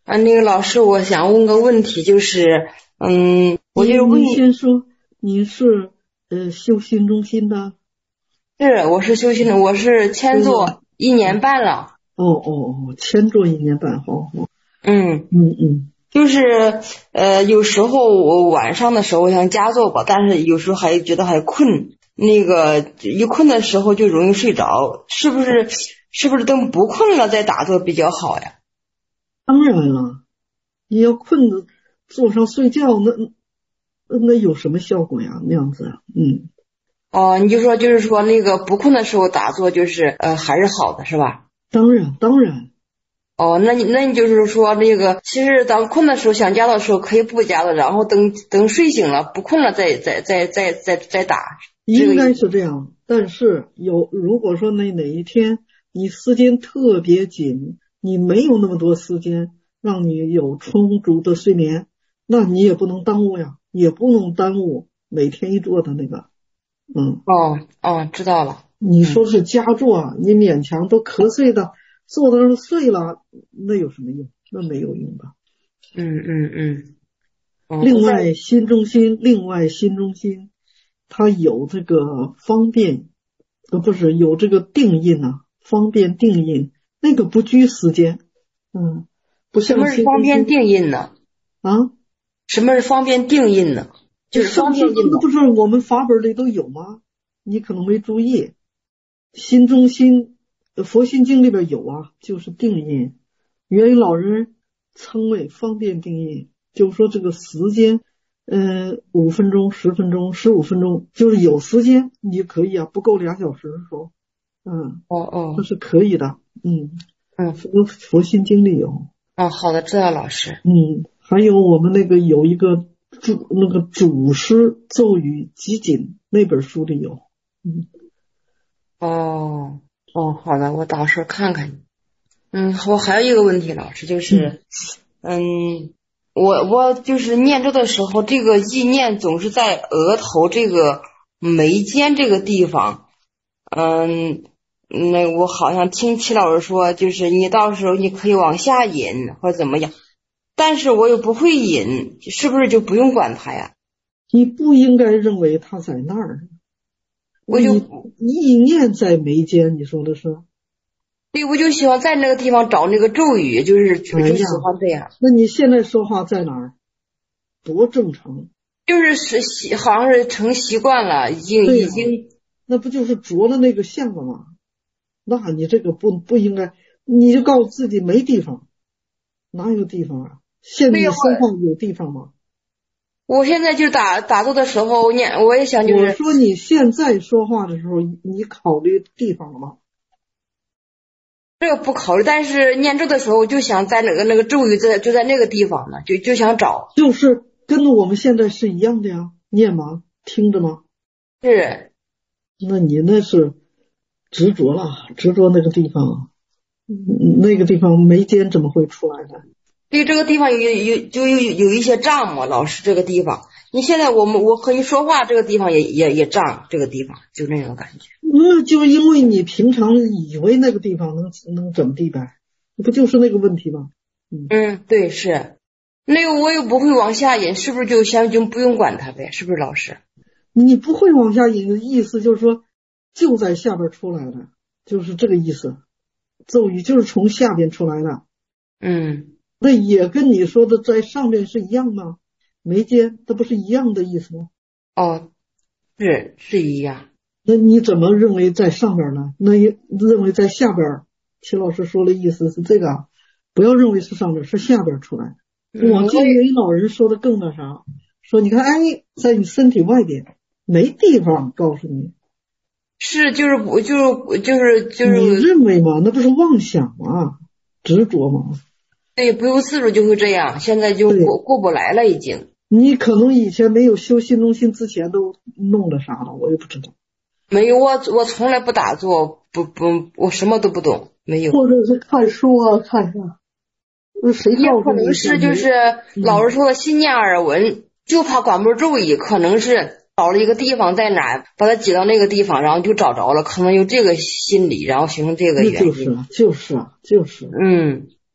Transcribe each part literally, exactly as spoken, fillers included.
啊，那个老师，我想问个问题，就是，嗯，我就问你先说，你是呃修心中心的？ 是，我是修心的，我是签做一年半了。 哦哦哦，签做一年半，好好。 嗯嗯嗯， 就是呃，有时候我晚上的时候想加做吧，但是有时候还觉得还困，那个一困的时候就容易睡着，是不是？是不是等不困了再打坐比较好呀？ 当然了，你要困着坐上睡觉，那那那有什么效果呀？那样子啊，嗯。 哦，你就说就是说那个不困的时候打坐，就是呃还是好的，是吧？ 当然当然。 哦，那你那你就是说那个，其实当困的时候想加的时候可以不加的，然后等等睡醒了不困了再再再再再再打。 应该是这样，但是有如果说那哪一天你时间特别紧，你没有那么多时间让你有充足的睡眠，那你也不能耽误呀，也不能耽误每天一做的那个。嗯， 哦哦，知道了。 你说是加做啊，你勉强都瞌睡的坐到那睡了，那有什么用？那没有用吧。 嗯嗯嗯。嗯， 另外心中心，另外心中心，它有这个方便，呃，不是有这个定印啊，方便定印，那个不拘时间，嗯，不什么是像心方便中心定印呢？ 啊。 什么是方便定印呢？就是方上师便印的。 这个不是我们法本里都有吗？你可能没注意，心中心，呃佛心经里边有啊，就是定印，元老人称为方便定印，就是说这个时间，呃，五分钟、十分钟、十五分钟，就是有时间你可以啊，不够俩小时的时候，嗯， 哦哦。 这是可以的，嗯， 嗯。 佛佛心经里有。 哦，好的，知道老师。 嗯，还有我们那个有一个主那个祖师咒语集锦那本书里有。嗯哦哦，好的，我到时候看看。嗯，我还有一个问题，老师就嗯， 是，嗯，我我就是念咒的时候，这个意念总是在额头这个眉间这个地方。嗯，那我好像听齐老师说，就是你到时候你可以往下引或者怎么样，但是我又不会引，是不是就不用管它呀？ 你不应该认为他在那儿， 我就你意念在眉间，你说的是？ 对，我就喜欢在那个地方找那个咒语，就是就就喜哎呀， 欢这样。 那你现在说话在哪儿？多正常。 就是是习，好像是成习惯了，已经对呀， 已经。 那不就是着了那个相了吗？那你这个不不应该，你就告诉自己没地方，哪有地方啊？现对呀， 你身我上有地方吗？ 我现在就打打坐的时候念，我也想就我是说你现在说话的时候，你考虑地方了吗？ 这个不考虑，但是念咒的时候我就想在那个那个咒语在就在那个地方呢，就就想找。 就是跟我们现在是一样的呀，念吗？听着吗？ 是。 那你那是执着了，执着那个地方，嗯那个地方眉间怎么会出来的？ 对，这个地方有有有就有有一些胀嘛，老师这个地方，你现在我们我和你说话这个地方也也也胀，这个地方就那种感觉。 那就因为你平常以为那个地方能能怎么地呗，不就是那个问题吗？嗯， 嗯，对，是。那个我又不会往下引，是不是就先就不用管它呗？是不是老师？ 你不会往下引的意思就是说就在下边出来的，就是这个意思。咒语就是从下边出来的。 嗯。 那也跟你说的在上面是一样吗？眉间，这不是一样的意思吗？ 哦，是是一样。 那你怎么认为在上边呢？那也认为在下边？齐老师说的意思是这个啊，不要认为是上边，是下边出来。 嗯， 我见我也有老人说的更那啥，说你看，哎，在你身体外边没地方告诉你， 是就是不就是就是就你是认为吗？那不是妄想吗？执着吗？ 对，不由自主就会这样，现在就对， 过过不来了已经。 你可能以前没有修心中心之前都弄的啥了，我也不知道。 没有，我我从来不打坐，不不，我什么都不懂，没有。 或者是看书啊，看啥？那谁也告诉你可能是就没？ 是老嗯， 师说的心念耳闻，就怕管不住咒语，可能是找了一个地方在哪，把它挤到那个地方，然后就找着了，可能有这个心理，然后形成这个那原因。 就是啊，就是啊，就是。 嗯。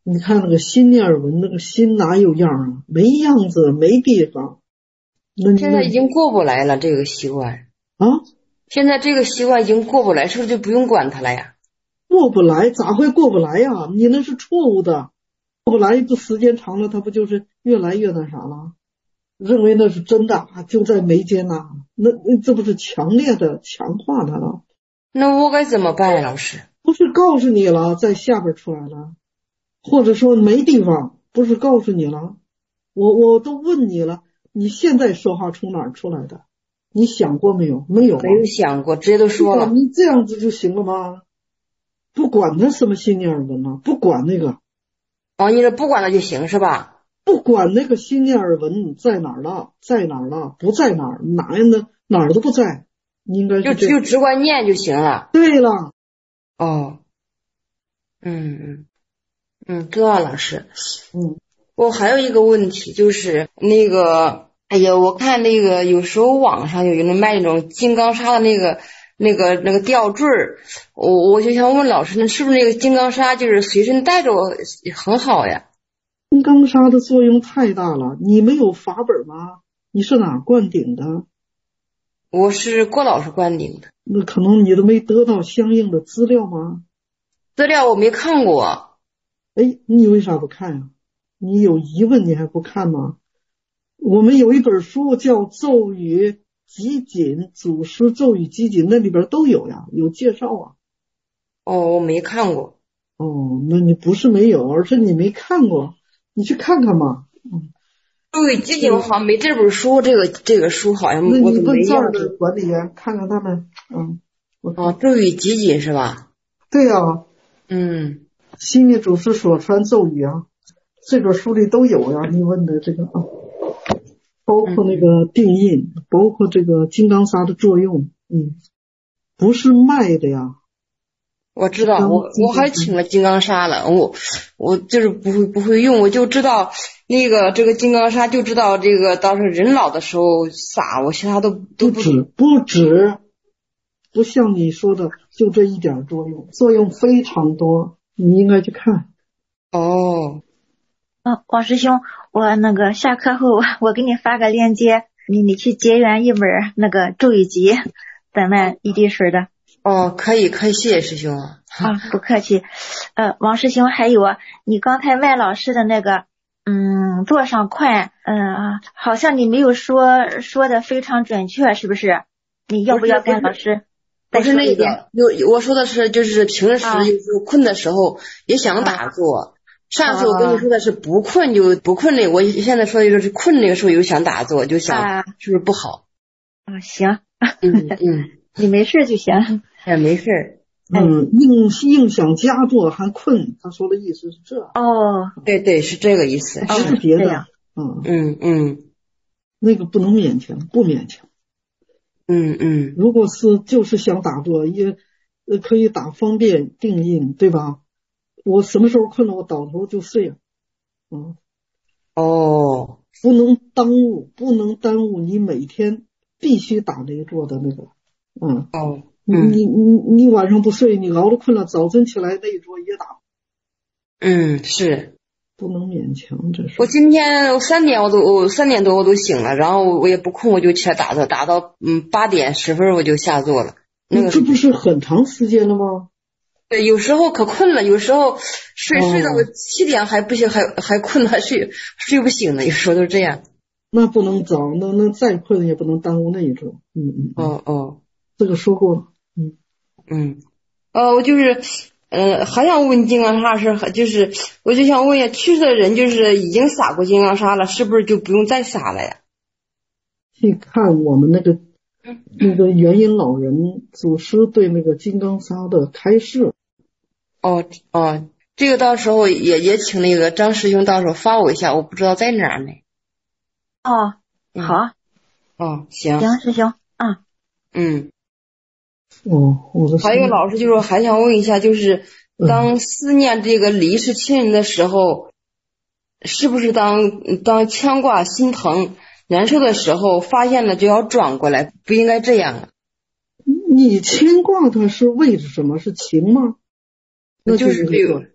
你看那个心念儿文，那个心哪有样啊？没样子，没地方。那你现在已经过不来了，这个习惯啊， 现在这个习惯已经过不来，是不是就不用管它了呀？ 过不来，咋会过不来呀？你那是错误的，过不来，不时间长了，它不就是越来越那啥了？认为那是真的，就在眉间呐、那那这不是强烈的强化它了？ 那我该怎么办呀，老师？ 不是告诉你了，在下边出来了，或者说没地方，不是告诉你了，我我都问你了，你现在说话从哪儿出来的？你想过没有？没有、啊， 没有想过，直接都说了。 你这样子就行了吗？不管他什么心念耳闻了，不管那个， 哦，你说不管了就行是吧？ 不管那个心念耳闻在哪儿了，在哪儿了，不在哪儿，哪样的哪儿都不在，你应该就是就只管念就行了。 对了， 哦，嗯嗯嗯，知道了，老师。 嗯， 我还有一个问题就是那个，哎呀，我看那个有时候网上有人卖那种金刚砂的那个那个那个吊坠儿，我我就想问老师，那是不是那个金刚砂就是随身带着很好呀？ 金刚砂的作用太大了，你没有法本吗？你是哪儿灌顶的？ 我是郭老师灌顶的。 那可能你都没得到相应的资料吗？ 资料我没看过。 哎，你为啥不看呀、啊？你有疑问你还不看吗？我们有一本书叫《咒语集锦》，祖师咒语集锦，那里边都有呀，有介绍啊。 哦，我没看过。 哦，那你不是没有，而是你没看过，你去看看嘛。嗯， 咒语集锦我好像没这本书，这个这个书好像那我都没你问这儿要的管理员看看他们。嗯，我哦，咒语集锦是吧？ 对呀、啊， 嗯， 西密祖师所传咒语啊，这本书里都有呀。你问的这个啊，包括那个定印，嗯、包括这个金刚砂的作用，嗯，不是卖的呀。 我知道，我我还请了金刚砂了，我我就是不会不会用，我就知道那个这个金刚砂，就知道这个到时候人老的时候撒，我其他都都不止不止，不像你说的就这一点作用，作用非常多，你应该去看。 哦， 嗯，王师兄，我那个下课后我给你发个链接，你你去结缘一本那个咒语集，咱们一滴水的。 哦，可以可以，谢谢师兄啊。 啊，不客气。呃，王师兄，还有你刚才麦老师的那个，嗯，坐上快，嗯，好像你没有说说的非常准确，是不是？你要不要跟老师再说一遍？ 不是那个，有我说的是就是平时有时候困的时候也想打坐。啊、上次我跟你说的是不困就不困那，我现在说的就是困那个时候又想打坐，就想是不是不好？ 啊，行。 嗯嗯， 你没事就行。 哎，没事。 嗯，硬硬想加坐还困，他说的意思是这。 哦， 对对，是这个意思， 不是别的。 嗯嗯嗯， 那个不能勉强，不勉强。 嗯嗯， 如果是就是想打坐，也呃可以打方便定印，对吧？我什么时候困了，我倒头就睡了。嗯， 哦， 不能耽误，不能耽误你每天必须打那一坐的那个。嗯， 哦。 嗯、你你你晚上不睡，你熬了困了，早晨起来那一桌也打。 嗯，是不能勉强，这是。 我今天三点我都我三点多我都醒了，然后我也不困，我就起来打坐，打到嗯八点十分我就下坐了。那个这不是很长时间了吗？ 对，有时候可困了，有时候睡、哦、睡到我七点还不行，还还困还睡睡不醒呢，有时候都是这样。 那不能早，那那再困也不能耽误那一桌。嗯嗯。 哦哦， 这个说过。嗯嗯，呃，我就是，呃，还想问金刚砂的事，就是我就想问一下，去世的人就是已经撒过金刚砂了，是不是就不用再撒了呀？ 去看我们那个那个元婴老人祖师对那个金刚砂的开示。 哦哦，这个到时候也也请那个张师兄到时候发我一下，我不知道在哪儿呢。 哦，好。 嗯、哦，行。 行，师兄。嗯。 嗯。 哦，我的。 还有老师就是还想问一下，就是当思念这个离世亲人的时候，嗯、是不是当当牵挂心疼难受的时候，发现了就要转过来，不应该这样啊？ 你牵挂他是为什么？是情吗？那就是这个，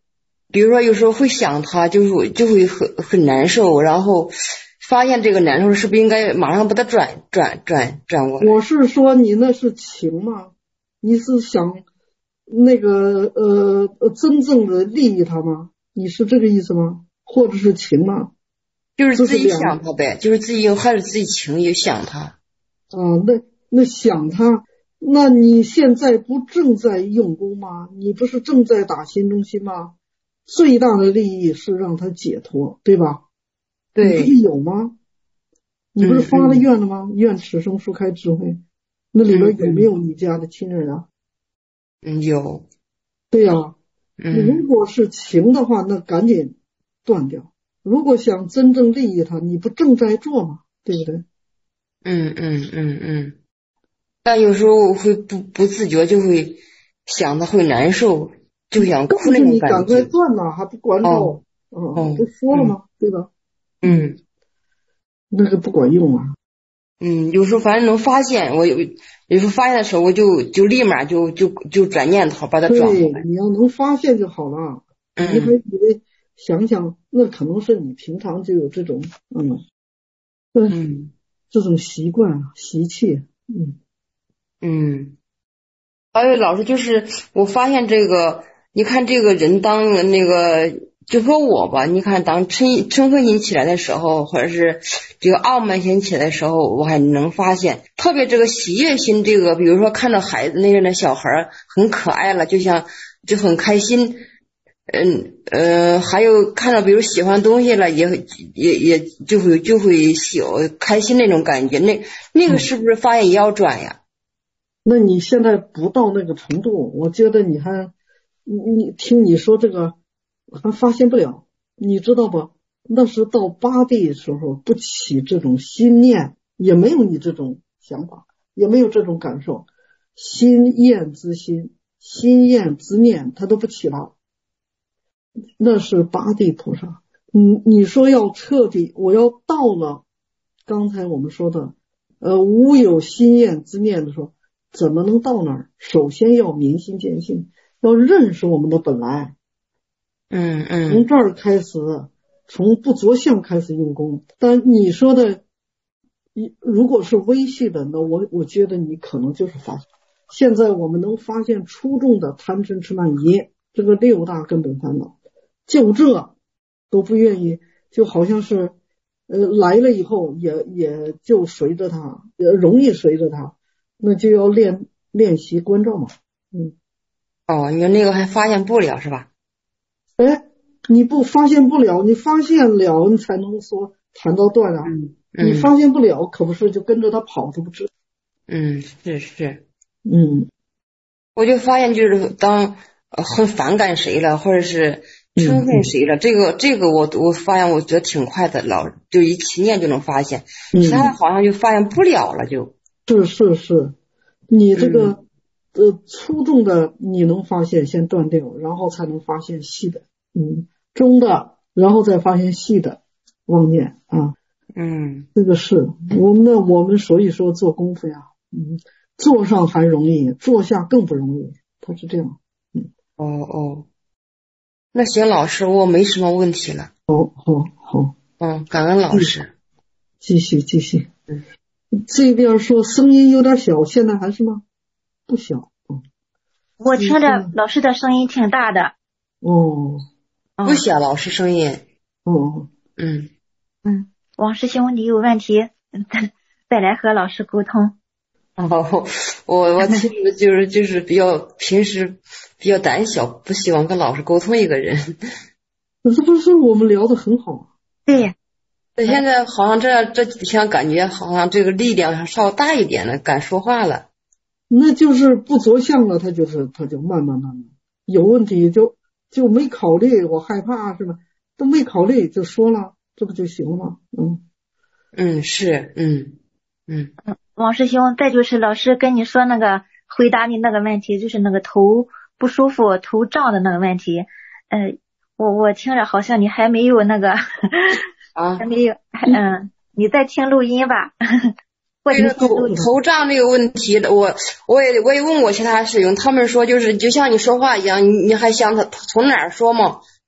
比如说有时候会想他，就是就会很很难受，然后发现这个难受是不是应该马上把它转转转转过来？ 我是说你那是情吗？你是想那个呃呃真正的利益他吗？你是这个意思吗？或者是情吗？ 就是自己想他呗，就是自己还是自己情也想他。 啊，那那想他，那你现在不正在用功吗？你不是正在打心中心吗？最大的利益是让他解脱，对吧？ 对， 你不是有吗？你不是发了愿了吗？嗯嗯、愿此生速开智慧，那里边有没有你家的亲人啊？ 嗯，有。 对呀、啊， 嗯， 如果是情的话，那赶紧断掉。如果想真正利益他，你不正在做吗？对不对？ 嗯嗯嗯嗯。但有时候会不不自觉就会想他会难受，就想哭那种感觉。 你赶快断呐，还不管照？ 哦， 嗯，不说了吗？对吧？ 嗯， 那个不管用啊。 嗯，有时候反正能发现，我有有时候发现的时候，我就就立马就就就转念头，把它转过来。 对，你要能发现就好了。 嗯， 你还以为想想，那可能是你平常就有这种嗯嗯这种习惯习气。嗯嗯。还有老师就是我发现这个，你看这个人当那个，就说我吧，你看当嗔嗔恨心起来的时候，或者是这个傲慢心起来的时候，我还能发现，特别这个喜悦心，这个比如说看到孩子那样的小孩很可爱了，就像就很开心，嗯呃，还有看到比如喜欢东西了，也也也就会就会喜开心那种感觉，那那个是不是发现也要转呀？ 那你现在不到那个程度，我觉得你还你你听你说这个还发现不了，你知道不？那是到八地的时候不起这种心念，也没有你这种想法，也没有这种感受，心厌之心、心厌之念，它都不起了。那是八地菩萨。你你说要彻底，我要到了刚才我们说的呃无有心厌之念的时候。怎么能到那儿？首先要明心见性，要认识我们的本来。 嗯嗯， 从这儿开始，从不着相开始用功。但你说的，如果是微细的，那我我觉得你可能就是发现。现在我们能发现初中的贪嗔痴慢疑这个六大根本烦恼，就这都不愿意，就好像是呃来了以后也也就随着他，也容易随着他。那就要练练习关照嘛，嗯。 哦，你说那个还发现不了是吧？ 哎，你不发现不了，你发现了，你才能说谈到断啊。 嗯嗯。 你发现不了，可不是就跟着他跑，他不知。 嗯，是是。 嗯。 我就发现就是当很反感谁了，或者是嗔恨谁了， 嗯、 这个这个我我发现我觉得挺快的，老就一起念就能发现，其他好像就发现不了了就。 是是是，你这个、嗯、呃粗重的你能发现先断掉，然后才能发现细的，嗯，中的然后再发现细的妄念啊， 嗯， 这个是我们的我们所以说做功夫呀，嗯，做上还容易，做下更不容易，它是这样，嗯， 哦哦，那行老师，我没什么问题了。 好好好， 嗯，感恩老师， 继续继续， 嗯。 这边说声音有点小，现在还是吗？不小。嗯、 我听着老师的声音挺大的。 哦， 不小，老师声音。 哦， 嗯嗯，王师兄，你有问题再来和老师沟通。 哦，我我其实就是就是比较平时比较胆小，不喜欢跟老师沟通一个人。 这不是我们聊得很好？ 对。 现在好像这这几天感觉好像这个力量稍微大一点了，敢说话了。 那就是不着相了，他就是他就慢慢慢慢有问题就就没考虑，我害怕是吧？都没考虑就说了，这不就行了吗？嗯嗯，是嗯嗯。 王师兄，再就是老师跟你说那个回答你那个问题，就是那个头不舒服、头胀的那个问题。呃，我我听着好像你还没有那个。 啊， 还没有，嗯，你再听录音吧。或者头头胀这个问题，我我也我也问过其他师兄，他们说就是就像你说话一样，你你还想他从哪儿说吗？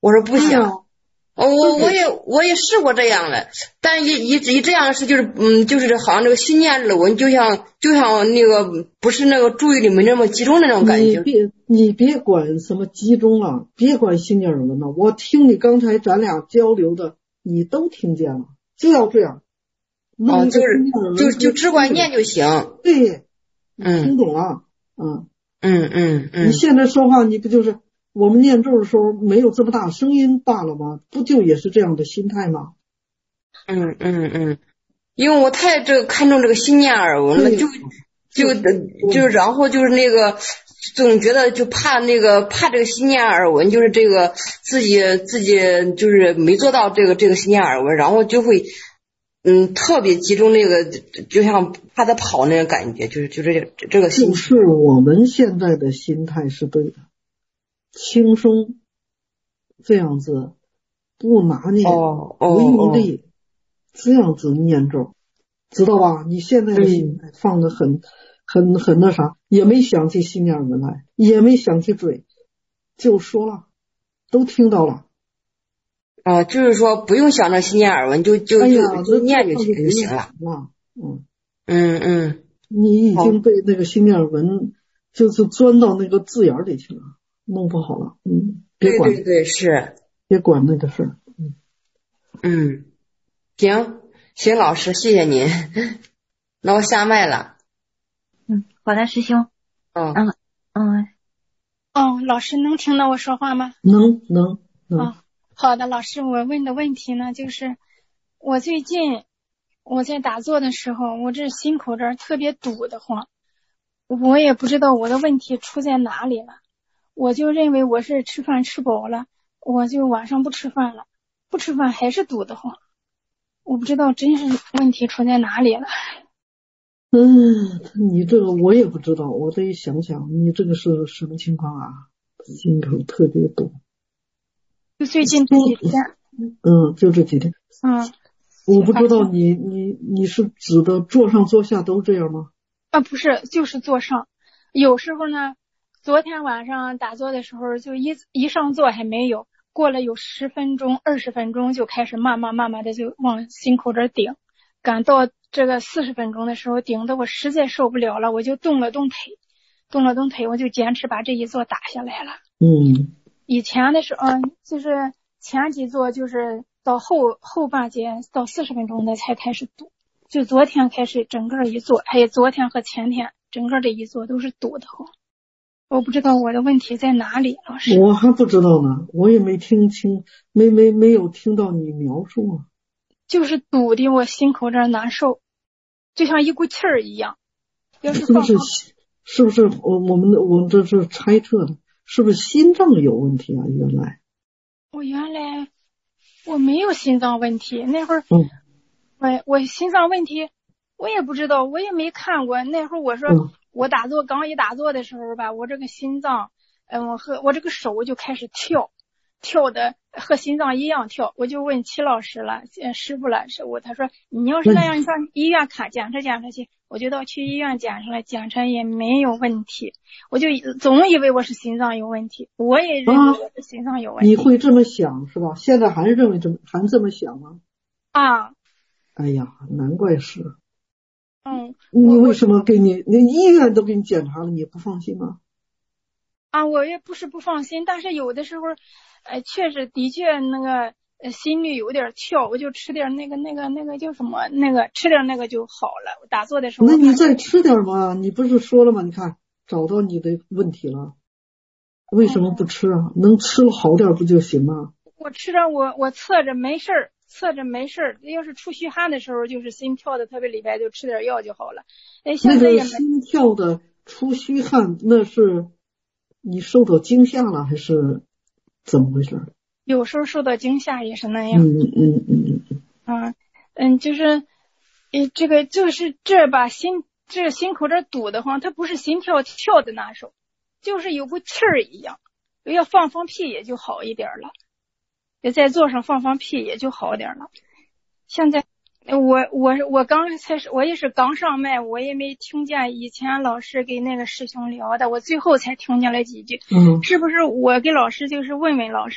我说不想。 嗯哦，我我也我也试过这样的，但一一一这样是就是嗯，就是好像这个心念耳闻，就像就像那个不是那个注意力没那么集中那种感觉。 你别你别管什么集中了，别管心念耳闻了，我听你刚才咱俩交流的，你都听见了，就要这样。 哦，就是就就只管念就行。 对， 嗯， 听懂了。嗯嗯嗯嗯。 你现在说话，你不就是我们念咒的时候没有这么大声音罢了吗？不就也是这样的心态吗？ 嗯嗯嗯，因为我太这个看重这个心念耳闻了，就就就然后就是那个总觉得就怕那个怕这个心念耳闻，就是这个自己自己就是没做到这个这个心念耳闻，然后就会嗯特别集中那个，就像怕他跑那个感觉，就是就这这个心。 就是我们现在的心态是对的，轻松这样子，不拿捏， 哦不用力，哦哦这样子念咒，知道吧？你现在的心态放得很、嗯、很很那啥，也没想起心念耳闻来，也没想起嘴，就说了，都听到了。 啊，就是说不用想着心念耳闻，就就就、哎、就念就行就行了。 嗯嗯嗯， 你已经被那个心念耳闻就是钻到那个字眼里去了，弄不好了。嗯，别管， 对对对，是， 别管那个事儿。嗯嗯，行行，老师，谢谢您。那我下麦了。 嗯，好的，师兄。 嗯嗯嗯。 哦，老师能听到我说话吗？ 能能能。 哦，好的，老师，我问的问题呢，就是我最近我在打坐的时候，我这心口这儿特别堵得慌，我也不知道我的问题出在哪里了，我就认为我是吃饭吃饱了，我就晚上不吃饭了，不吃饭还是堵得慌，我不知道真是问题出在哪里了。 嗯，你这个我也不知道，我得想想你这个是什么情况啊？心口特别堵。 就最近这几天。 嗯，就这几天。 嗯。 我不知道你你你是指的坐上坐下都这样吗？ 啊，不是，就是坐上。有时候呢，昨天晚上打坐的时候，就一一上座还没有，过了有十分钟、二十分钟就开始慢慢慢慢的就往心口这顶，赶到这个四十分钟的时候，顶的我实在受不了了，我就动了动腿，动了动腿，我就坚持把这一座打下来了。 嗯。 以前的时候，嗯，就是前几座就是到后后半节到四十分钟的才开始堵，就昨天开始整个一座，还有昨天和前天整个这一座都是堵的慌。我不知道我的问题在哪里，老师。 我还不知道呢，我也没听清，没没没有听到你描述啊。 就是堵的我心口这儿难受，就像一股气儿一样。要是放是不是是不是我我们我们这是猜测的，是不是心脏有问题啊？原来我原来我没有心脏问题，那会儿， 嗯， 我我心脏问题我也不知道，我也没看过。那会儿我说、嗯、我打坐刚一打坐的时候吧，我这个心脏，嗯，我和我这个手就开始跳，跳的和心脏一样跳。我就问齐老师了，师傅了，师傅他说你要是那样，你上医院看检查检查去。我就到去医院检查了，检查也没有问题，我就总以为我是心脏有问题，我也认为我是心脏有问题。 啊、你会这么想是吧？现在还认为这么还这么想吗？ 啊， 哎呀，难怪是。 嗯， 你为什么给你那医院都给你检查了，你不放心吗？ 啊，我也不是不放心，但是有的时候，呃，确实的确那个。呃，心率有点跳，我就吃点那个那个那个叫什么那个吃点那个就好了。我打坐的时候， 那你再吃点嘛，你不是说了吗？你看找到你的问题了，为什么不吃啊？嗯、能吃好点不就行吗？ 我吃着我我测着没事儿，测着没事儿。要是出虚汗的时候，就是心跳的特别厉害，就吃点药就好了。哎，现在也没。 那个心跳的出虚汗，那是你受到惊吓了还是怎么回事？ 有时候受到惊吓也是那样。 嗯嗯嗯嗯啊，嗯，就是，呃，这个就是这把心这心口这堵得慌，它不是心跳跳的难受，就是有股气儿一样。要放放屁也就好一点了，也在座上放放屁也就好点了。现在我我我刚才是我也是刚上麦，我也没听见以前老师给那个师兄聊的，我最后才听见了几句。 嗯， 是不是我给老师就是问问老师？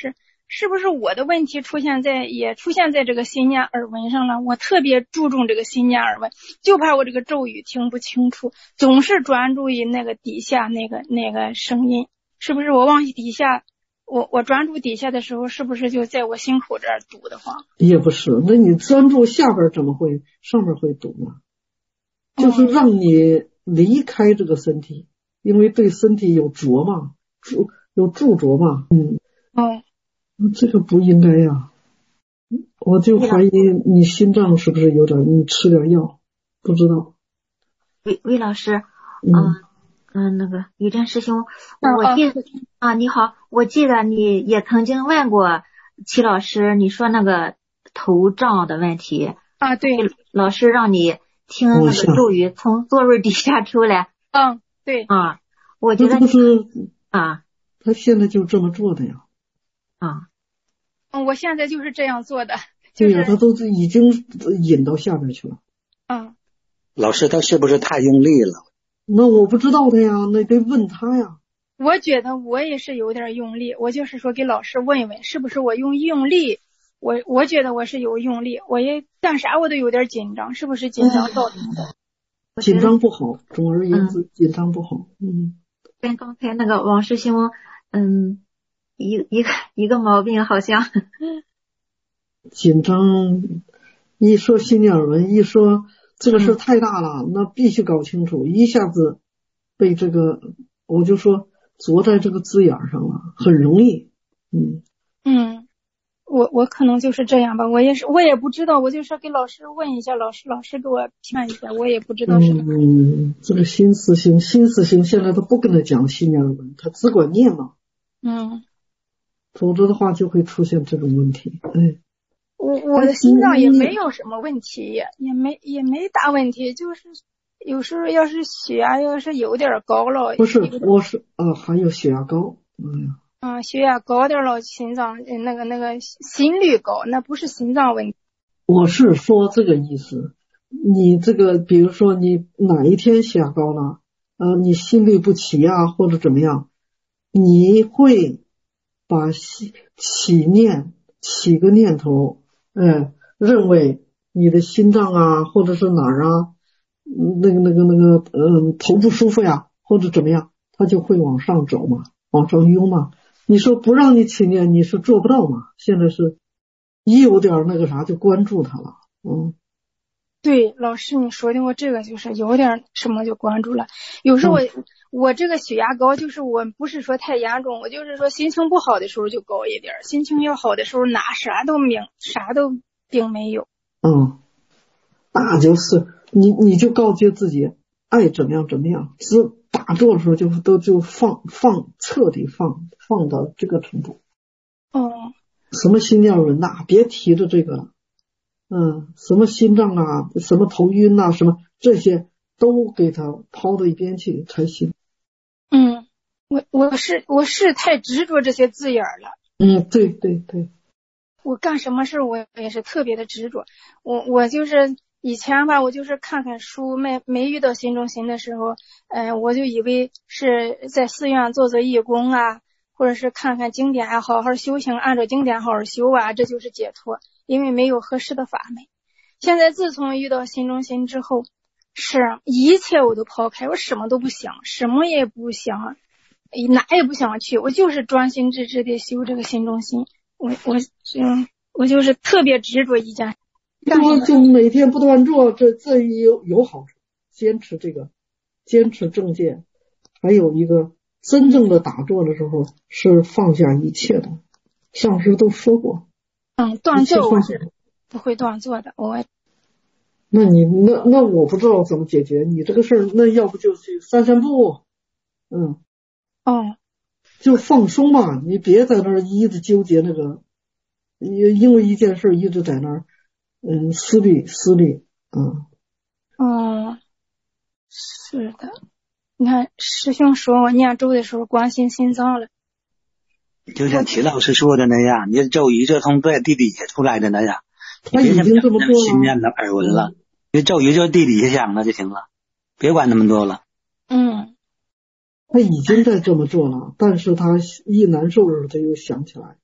是不是我的问题出现在也出现在这个心念耳闻上了？我特别注重这个心念耳闻，就怕我这个咒语听不清楚，总是专注于那个底下那个那个声音。是不是我往底下，我我专注底下的时候，是不是就在我心口这儿堵得慌？ 也不是，那你专注下边怎么会上面会堵呢？就是让你离开这个身体，因为对身体有着嘛，住有住着嘛，嗯， 哦， 这个不应该呀。我就怀疑你心脏是不是有点，你吃点药，不知道。 魏魏老师， 嗯嗯，那个雨珍师兄，我记得啊，你好，我记得你也曾经问过齐老师，你说那个头胀的问题啊，对， 老师让你听那个咒语从座位底下出来。 嗯，对啊，我觉得不是啊， 他现在就这么做的呀。 啊， 嗯，我现在就是这样做的。 对呀，他都已经引到下边去了。 嗯， 老师，他是不是太用力了？ 那我不知道的呀，那得问他呀。 我觉得我也是有点用力，我就是说给老师问一问，是不是我用用力？我我觉得我是有用力，我也干啥我都有点紧张，是不是紧张造成的？ 紧张不好，总而言之，紧张不好。嗯， 跟刚才那个王师兄，嗯，一一个一个毛病好像。 紧张，一说心念耳闻，一说这个事太大了，嗯、那必须搞清楚，一下子被这个，我就说着在这个字眼上了，很容易。嗯嗯，我我可能就是这样吧，我也是，我也不知道，我就说给老师问一下，老师老师给我看一下，我也不知道是。 嗯，这个心思心心思心现在都不跟他讲心念耳闻，他只管念了。 嗯， 否则的话就会出现这种问题。哎。 我我的心脏也没有什么问题，也也没也没大问题，就是有时候要是血压要是有点高了， 不是，我是啊，还有血压高，嗯， 嗯，血压高点了，心脏那个那个心率高，那不是心脏问题。 我是说这个意思，你这个比如说你哪一天血压高了，呃，你心律不齐啊，或者怎么样，你会把起起念起个念头。嗯，认为你的心脏啊，或者是哪儿啊，那个那个那个，嗯，头不舒服呀，或者怎么样，它就会往上走嘛，往上涌嘛。你说不让你起念，你是做不到嘛。现在是一有点那个啥就关注它了，嗯。 对，老师你说的我这个就是有点什么就关注了。有时候我、嗯、我这个血压高，就是我不是说太严重，我就是说心情不好的时候就高一点，心情要好的时候哪啥都病啥都病没有。 嗯，那就是你你就告诫自己爱怎么样怎么样，只打坐的时候就都就放放彻底放放到这个程度。 哦， 什么心念轮呐，别提着这个了。嗯，什么心脏啊，什么头晕啊，什么这些都给他抛到一边去才行。 嗯，我我是我是太执着这些字眼了。 嗯，对对对。 我干什么事我也是特别的执着。我我就是以前吧，我就是看看书，没没遇到心中心的时候，嗯、呃，我就以为是在寺院做做义工啊，或者是看看经典啊，好好修行，按照经典好好修啊，这就是解脱。因为没有合适的法门。现在自从遇到心中心之后，是一切我都抛开，我什么都不想，什么也不想，哪也不想去，我就是专心致志的修这个心中心。我我嗯，我就是特别执着一件。 我就每天不断做，这这有有好处。坚持这个，坚持正见，还有一个真正的打坐的时候是放下一切的。上师都说过。 嗯，断坐我是不会断坐的。我， 那你那那我不知道怎么解决你这个事儿，那要不就去散散步，嗯， 哦， 就放松嘛，你别在那儿一直纠结那个，因为一件事一直在那儿，嗯，思虑思虑，嗯， 哦，是的，你看师兄说我念咒的时候关心心脏了。 就像齐老师说的那样，你咒语就从在地底下出来的那样， 他已经这么做了， 心念的耳闻了，你咒语就地底下想了就行了，别管那么多了。 嗯， 他已经在这么做了，但是他一难受的时候他又想起来，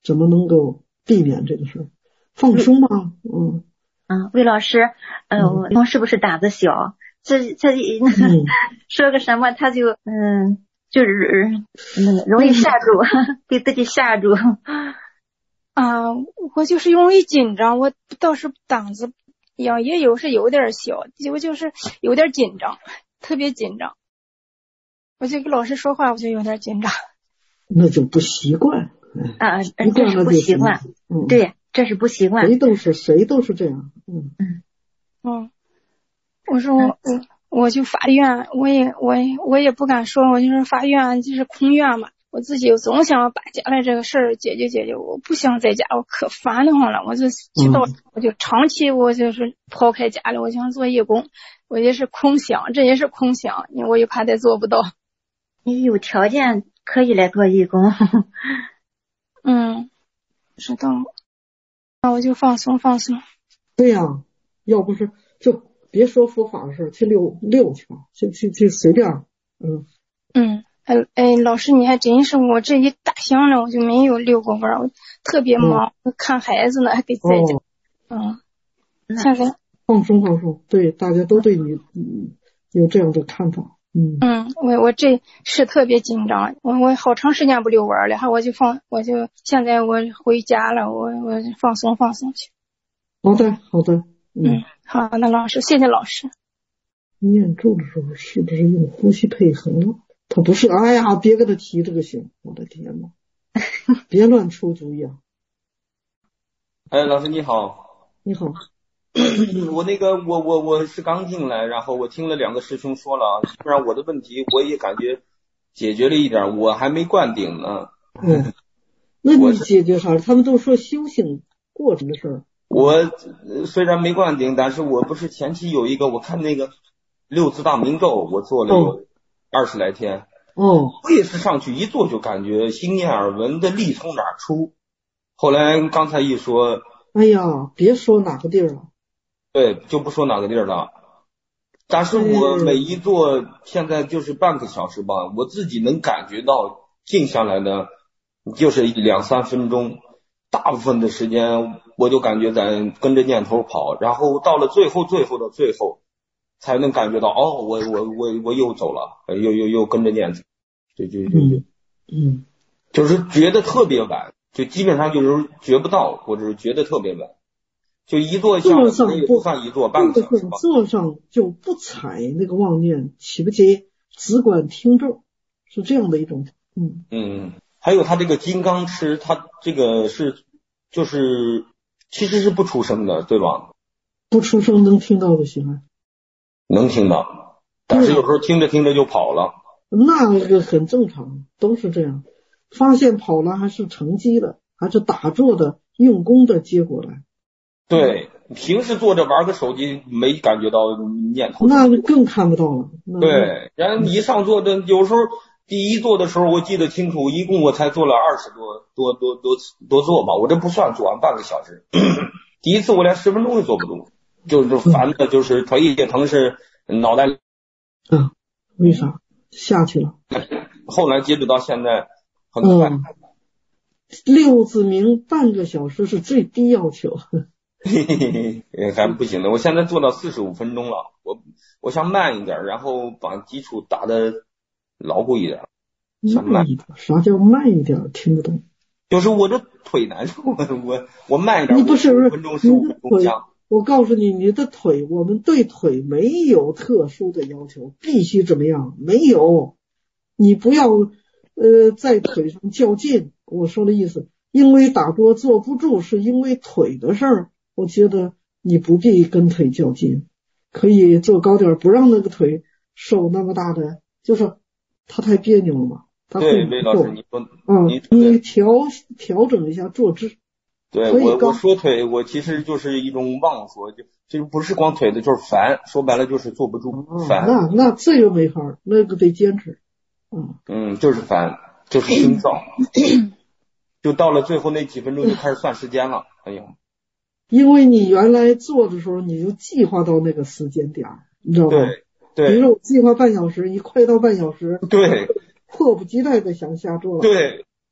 怎么能够避免这个事儿？放松嘛，嗯。 嗯，魏老师，呃，我嗯是不是胆子小？这这、 嗯、 说个什么他就嗯，就是那个容易吓住，给自己吓住。 啊，我就是容易紧张，我倒是胆子也也有是有点小，我就是有点紧张，特别紧张。我就跟老师说话，我就有点紧张。 那就不习惯。 啊，这是不习惯。 嗯， 对，这是不习惯。 谁都是谁都是这样。嗯嗯。 哦，我说我我我去法院，我也我也我也不敢说，我就是法院就是空院嘛。我自己总想把家里这个事儿解决解决，我不想在家，我可烦得慌了。我就知道，我就长期我就是抛开家里，我想做义工，我也是空想，这也是空想，因为我又怕再做不到。 你有条件可以来做义工。 嗯，知道。那我就放松放松。 对呀、啊，要不是就别说佛法的事，去溜溜去吧，去去去随便。嗯嗯。哎哎，老师，你还真是，我这一大箱了，我就没有遛过弯，我特别忙，嗯、看孩子呢，还给在家。哦、嗯，现在放松放松，对，大家都对你嗯有这样的看法。嗯嗯，我我这是特别紧张，我我好长时间不遛弯了，哈，我就放，我就现在我回家了，我我放松放松去。 好的好的， 嗯，嗯好，那老师，谢谢老师。 念咒的时候是不是用呼吸配合了？他不是，哎呀，别跟他提这个行，我的天哪，别乱出主意啊！ 哎，老师你好。 你好。 我那个我我我是刚进来，然后我听了两个师兄说了啊，基本上我的问题我也感觉解决了一点，我还没灌顶呢。 嗯，那你解决啥？他们都说修行过程的事儿。 我虽然没灌顶，但是我不是前期有一个，我看那个六字大明咒，我做了有二十来天。 哦， 我也是上去一做就感觉心念耳闻的力从哪儿出。后来刚才一说， 哎呀，别说哪个地儿了。 对，就不说哪个地儿了。但是我每一做现在就是半个小时吧，我自己能感觉到静下来的就是两三分钟，大部分的时间我就感觉在跟着念头跑，然后到了最后最后的最后才能感觉到哦，我我我我又走了，又又又跟着念头，就就就就嗯， 就是觉得特别晚，就基本上就是觉不到，或者是觉得特别晚。就一坐下坐上不算一坐半个小时吧。 坐上就不踩那个妄念，起不起，只管听咒，是这样的一种。嗯嗯，还有他这个金刚持，他这个是就是其实是不出声的，对吧？ 不出声能听到就行了。 能听到，但是有时候听着听着就跑了。 那个很正常，都是这样。发现跑了还是成绩了，还是打坐的用功的结果来。 对，平时坐着玩个手机没感觉到念头， 那更看不到了。 对，然后你一上座的，有时候第一座的时候我记得清楚，一共我才做了二十多多多多多座吧，我这不算做完半个小时。第一次我连十分钟也坐不住，就是烦的，就是腿也疼，是脑袋。 嗯，为啥下去了？ 后来截止到现在很快。 嗯，六字明半个小时是最低要求。 嘿嘿嘿，还不行的，我现在做到四十五分钟了，我我想慢一点，然后把基础打得牢固一点。 慢一点，啥叫慢一点？听不懂。 就是我这腿难受，我我慢一点， 你不是五分钟十五分钟讲。 我告诉你，你的腿，我们对腿没有特殊的要求，必须怎么样？没有，你不要呃在腿上较劲。我说的意思，因为打坐坐不住，是因为腿的事儿。我觉得你不必跟腿较劲，可以坐高点，不让那个腿受那么大的，就是他太别扭了嘛。他对，魏老师，你说， 嗯，你调调整一下坐姿。 对，我我说腿，我其实就是一种妄说，就就不是光腿的，就是烦，说白了就是坐不住，烦。 那那这个没法，那个得坚持。嗯嗯，就是烦，就是心燥，就到了最后那几分钟就开始算时间了，哎呀。 因为你原来做的时候，你就计划到那个时间点，你知道吗？ 对对。 比如说我计划半小时，一快到半小时， 对， 迫不及待的想下桌了。 对。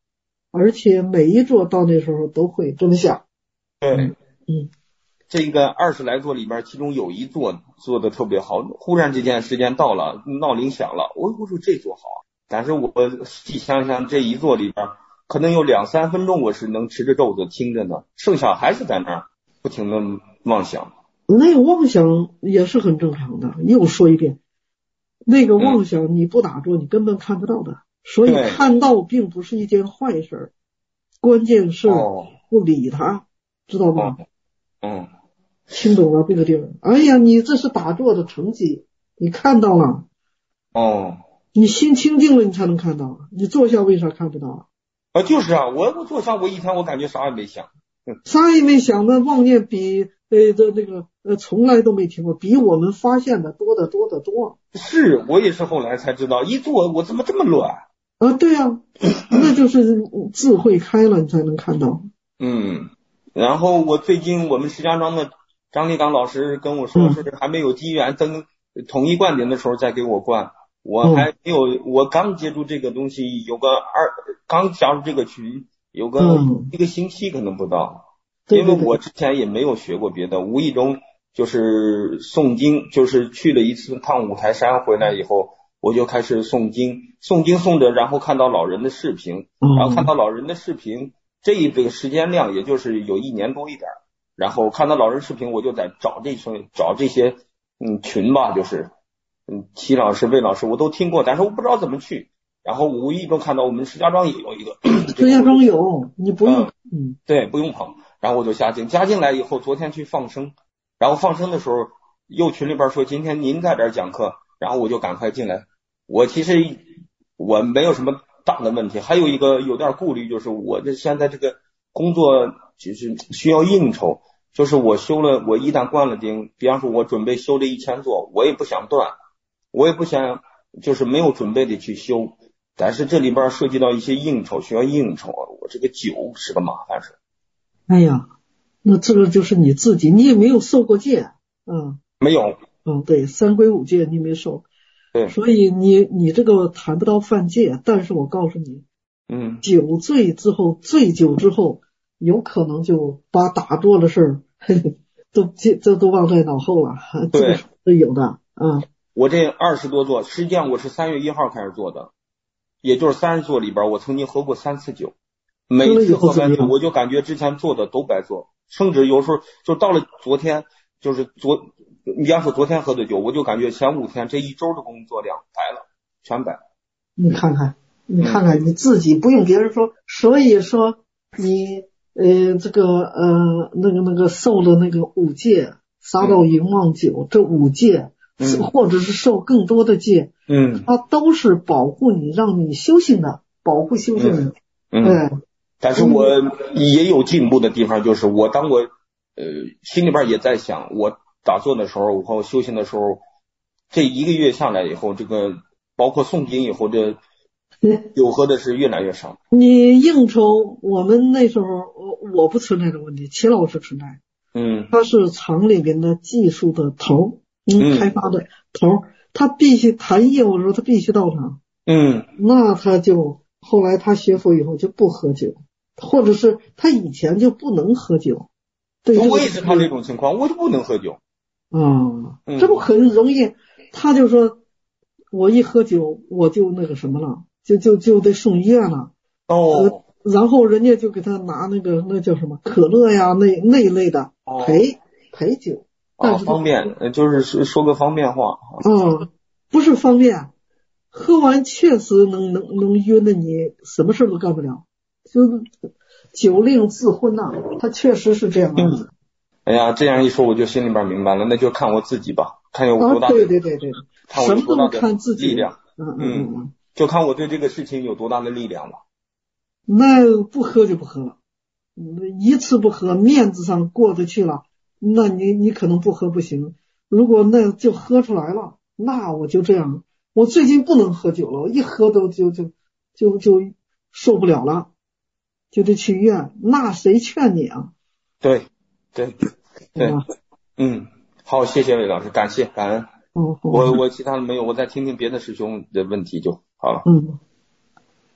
而且每一座到那时候都会真相。 对， 嗯， 这个二十来座里边，其中有一座做的特别好，忽然之间时间到了，闹铃响了，我我说这座好，但是我细想想这一座里边，可能有两三分钟我是能持着咒子听着呢，剩下还是在那儿不停的妄想。 那个妄想也是很正常的，又说一遍，那个妄想你不打坐你根本看不到的，所以看到并不是一件坏事，关键是不理他，知道吗？ 嗯， 听懂了这个地儿。哎呀，你这是打坐的成绩，你看到了。 哦， 你心清净了，你才能看到。你坐下为啥看不到啊？ 啊，就是啊，我我坐下我一天我感觉啥也没想， 啥也没想，那妄念比呃的那个呃从来都没听过，比我们发现的多得多得多。 是我也是后来才知道，一坐我怎么这么乱啊？对啊，那就是智慧开了，你才能看到。 嗯。然后我最近我们石家庄的张立刚老师跟我说，是还没有机缘登统一灌顶的时候再给我灌，我还没有，我刚接触这个东西有个二，刚加入这个群有个一个星期可能不到，因为我之前也没有学过别的，无意中就是诵经，就是去了一次趟五台山回来以后，我就开始诵经，诵经诵着，然后看到老人的视频，然后看到老人的视频。这一个时间量也就是有一年多一点，然后看到老人视频，我就在找这些找这些嗯群吧，就是嗯齐老师、魏老师我都听过，但是我不知道怎么去。然后无意中看到我们石家庄也有一个， 石家庄有，你不用嗯对不用捧，然后我就加进加进来以后，昨天去放生，然后放生的时候又群里边说今天您在这儿讲课，然后我就赶快进来。我其实我没有什么大的问题，还有一个有点顾虑，就是我这现在这个工作就是需要应酬，就是我修了，我一旦灌了顶，比方说我准备修这一千座，我也不想断，我也不想就是没有准备的去修，但是这里边涉及到一些应酬，需要应酬，我这个酒是个麻烦事。 哎呀，那这个就是你自己，你也没有受过戒，嗯， 没有， 嗯，对，三规五戒你没受。 对， 所以你你这个谈不到犯戒，但是我告诉你， 嗯， 酒醉之后，醉酒之后，有可能就把打坐的事儿都这这都忘在脑后了， 对， 是有的，嗯。 我这二十多座，实际上我是三月一号开始做的，也就是三十座里边，我曾经喝过三次酒，每次喝完酒，我就感觉之前做的都白做，甚至有时候就到了昨天，就是昨。你要说昨天喝的酒，我就感觉前五天这一周的工作量白了，全白。 你看看，你看看你自己，不用别人说。所以说你呃这个呃那个那个受的那个五戒，杀盗淫妄酒，这五戒， 嗯， 或者是受更多的戒， 嗯， 它都是保护你，让你修行的，保护修行人。 嗯，嗯，但是我也有进步的地方，就是我当我呃心里边也在想，我打坐的时候，我修行的时候，这一个月下来以后，这个包括诵经以后，这酒喝的是越来越少。 你应酬，我们那时候我我不存在的问题，齐老师存在。 嗯， 他是厂里边的技术的头，嗯，开发的头，他必须谈业务的时候，他必须到场。 嗯， 那他就后来他学佛以后就不喝酒，或者是他以前就不能喝酒。对， 我也是他这种情况，我就不能喝酒。 啊，这不很容易？他就说，我一喝酒我就那个什么了，就就就得送医院了。 哦、 呃，然后人家就给他拿那个那叫什么可乐呀，那那一类的陪、哦、陪酒。 啊，方便，就是说个方便话。 嗯，不是方便，喝完确实能能能晕的你什么事都干不了，就酒令自昏呐、啊，他确实是这样的。 嗯，哎呀，这样一说我就心里边明白了，那就看我自己吧，看有多大的、 啊、对对对对， 看我有多大的力量， 嗯嗯嗯嗯，就看我对这个事情有多大的力量了。 那不喝就不喝了，一次不喝面子上过得去了，那你你可能不喝不行。如果那就喝出来了，那我就这样。我最近不能喝酒了，我一喝都就就就就受不了了，就得去医院。那谁劝你啊？ 对对对，嗯，好，谢谢魏老师，感谢感恩。 哦， 我我其他的没有，我再听听别的师兄的问题就好了。 嗯。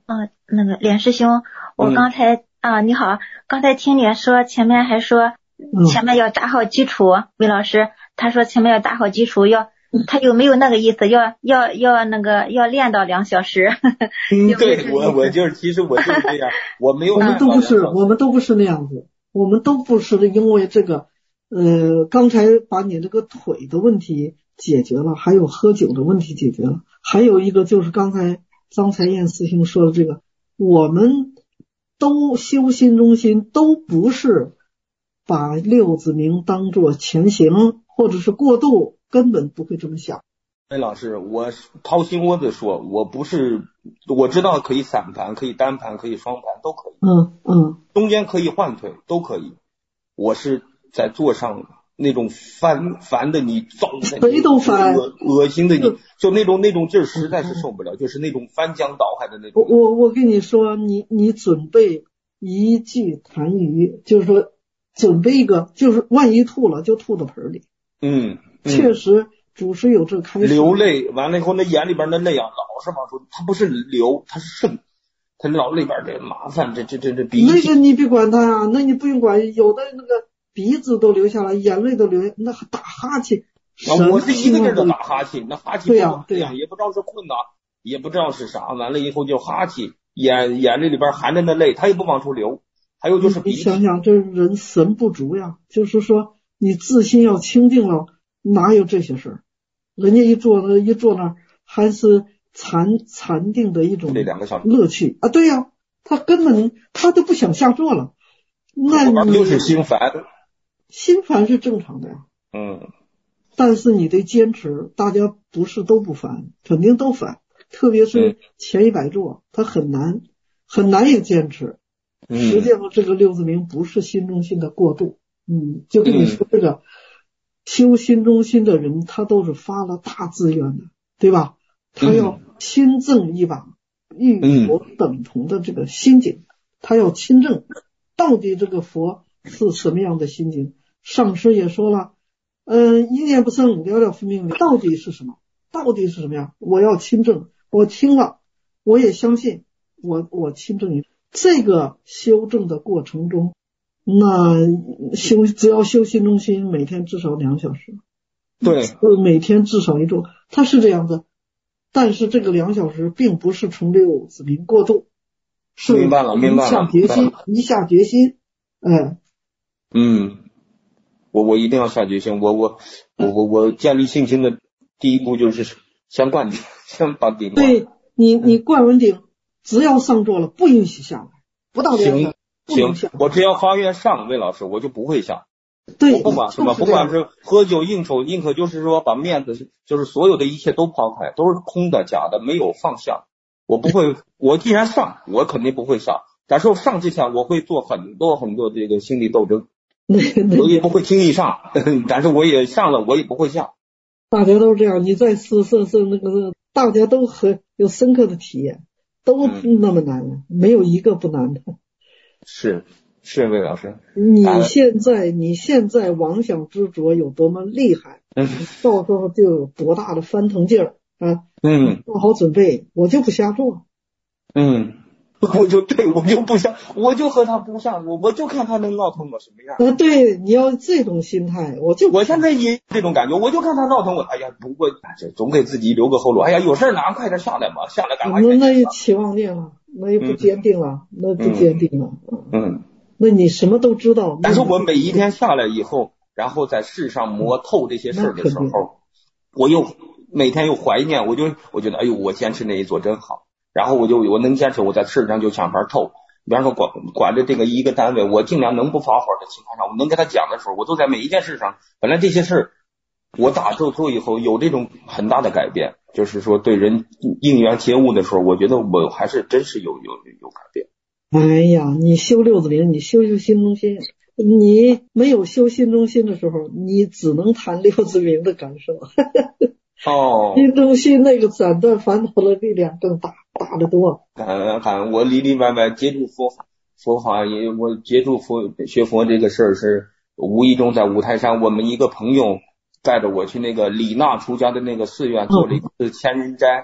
嗯，那个莲师兄，我刚才、嗯、啊，你好，刚才听你说前面还说前面要打好基础，魏、嗯、老师他说前面要打好基础，要他有没有那个意思？要要要那个要练到两小时？ 嗯，对我我就是其实我就是这样，我没有我们都不是，我们都不是那样子，我们都不是因为这个呃，刚才把你这个腿的问题解决了，还有喝酒的问题解决了，还有一个就是刚才张才燕师兄说的这个，我们都修心中心都不是把六字明当作前行或者是过渡，根本不会这么想。 哎，老师，我掏心窝子说，我不是，我知道可以散盘，可以单盘，可以双盘，都可以。 嗯嗯， 中间可以换腿，都可以。我是在座上那种烦烦的你，糟的谁都烦， 恶恶心的你，就那种那种劲儿实在是受不了，嗯、就是那种翻江倒海的那种。 我我我跟你说，你你准备一句痰盂，就是说准备一个，就是万一吐了就吐到盆里。 嗯，嗯确实。主是有这个开始流泪，完了以后那眼里边的泪啊老是往出，它不是流，它是渗，它脑里边这麻烦，这这这这鼻那个你别管它啊，那你不用管，有的那个鼻子都流下来，眼泪都流下，那打哈欠， 啊，我是一个劲的打哈欠，那哈欠对呀、啊、对呀、啊， 也不知道是困呐，也不知道是啥，完了以后就哈欠，眼眼泪里边含着那泪，它也不往出流，还有就是鼻你想想，这人神不足呀，就是说你自心要清净了，哪有这些事儿？人家一坐那一坐那儿还是禅禅定的一种乐趣啊，对呀、啊，他根本他都不想下坐了。那你就是心烦， 心烦是正常的呀。 嗯， 但是你得坚持，大家不是都不烦，肯定都烦，特别是前一百座，他很难很难也坚持。实际上这个六字明不是心中心的过渡，嗯，就跟你说这个。嗯修心中心的人，他都是发了大志愿的，对吧？他要亲证一把与佛等同的这个心境，嗯、他要亲证到底这个佛是什么样的心境。上师也说了，嗯、呃，一念不生，了了分明，到底是什么？到底是什么样？我要亲证，我听了，我也相信，我我亲证于这个修正的过程中。那修只要修心中心，每天至少两小时， 对， 每天至少一座，它是这样子。但是这个两小时并不是从六字明过渡，是明白了，明白了， 一下决心，一下决心，哎， 嗯，我我一定要下决心，我我我我我建立信心的第一步就是先灌顶，先把顶。 对你，你灌完顶，只要上座了，不允许下来，不到两个。 行，我只要发愿上，魏老师，我就不会下。 对， 我不管什么，不管是喝酒应酬，宁可就是说把面子，就是所有的一切都抛开，都是空的、假的，没有放下。我不会，我既然上，我肯定不会下。但是上之前，我会做很多很多这个心理斗争，我也不会轻易上，但是我也上了，我也不会下。 大家都是这样，你在试试试那个，大家都很有深刻的体验，都那么难，嗯、没有一个不难的。 是是，魏老师， 你现在你现在妄想执着有多么厉害， 嗯， 到时候就有多大的翻腾劲儿啊！ 嗯， 做好准备，我就不瞎做。 嗯，我就对我就不瞎，我就和他不下，我我就看他能闹腾我什么样。 啊，对，你要这种心态，我就我现在也这种感觉，我就看他闹腾我，哎呀，不过这总给自己留个后路，哎呀，有事哪快点下来吧，下来赶快。 那那也期望念了。那也不坚定了，嗯、那不坚定了。 嗯， 那你什么都知道。 但是我每一天下来以后，然后在世上磨透这些事的时候，我又每天又怀念，我就我觉得，哎呦，我坚持那一座真好。然后我就我能坚持，我在事上就想法透。比方说管管着这个一个单位，我尽量能不发火的情况下，我能跟他讲的时候，我都在每一件事上，本来这些事我打住做以后有这种很大的改变。就是说对人应缘接物的时候，我觉得我还是真是有有有改变。 哎呀，你修六字明，你修修心中心，你没有修心中心的时候，你只能谈六字明的感受。 哦， 心中心那个斩断烦恼的力量更大，大得多。 看看我里里外外接触佛法，佛法也我接触佛学佛这个事儿是无意中在五台山，我们一个朋友带着我去那个李娜出家的那个寺院做了一次千人斋，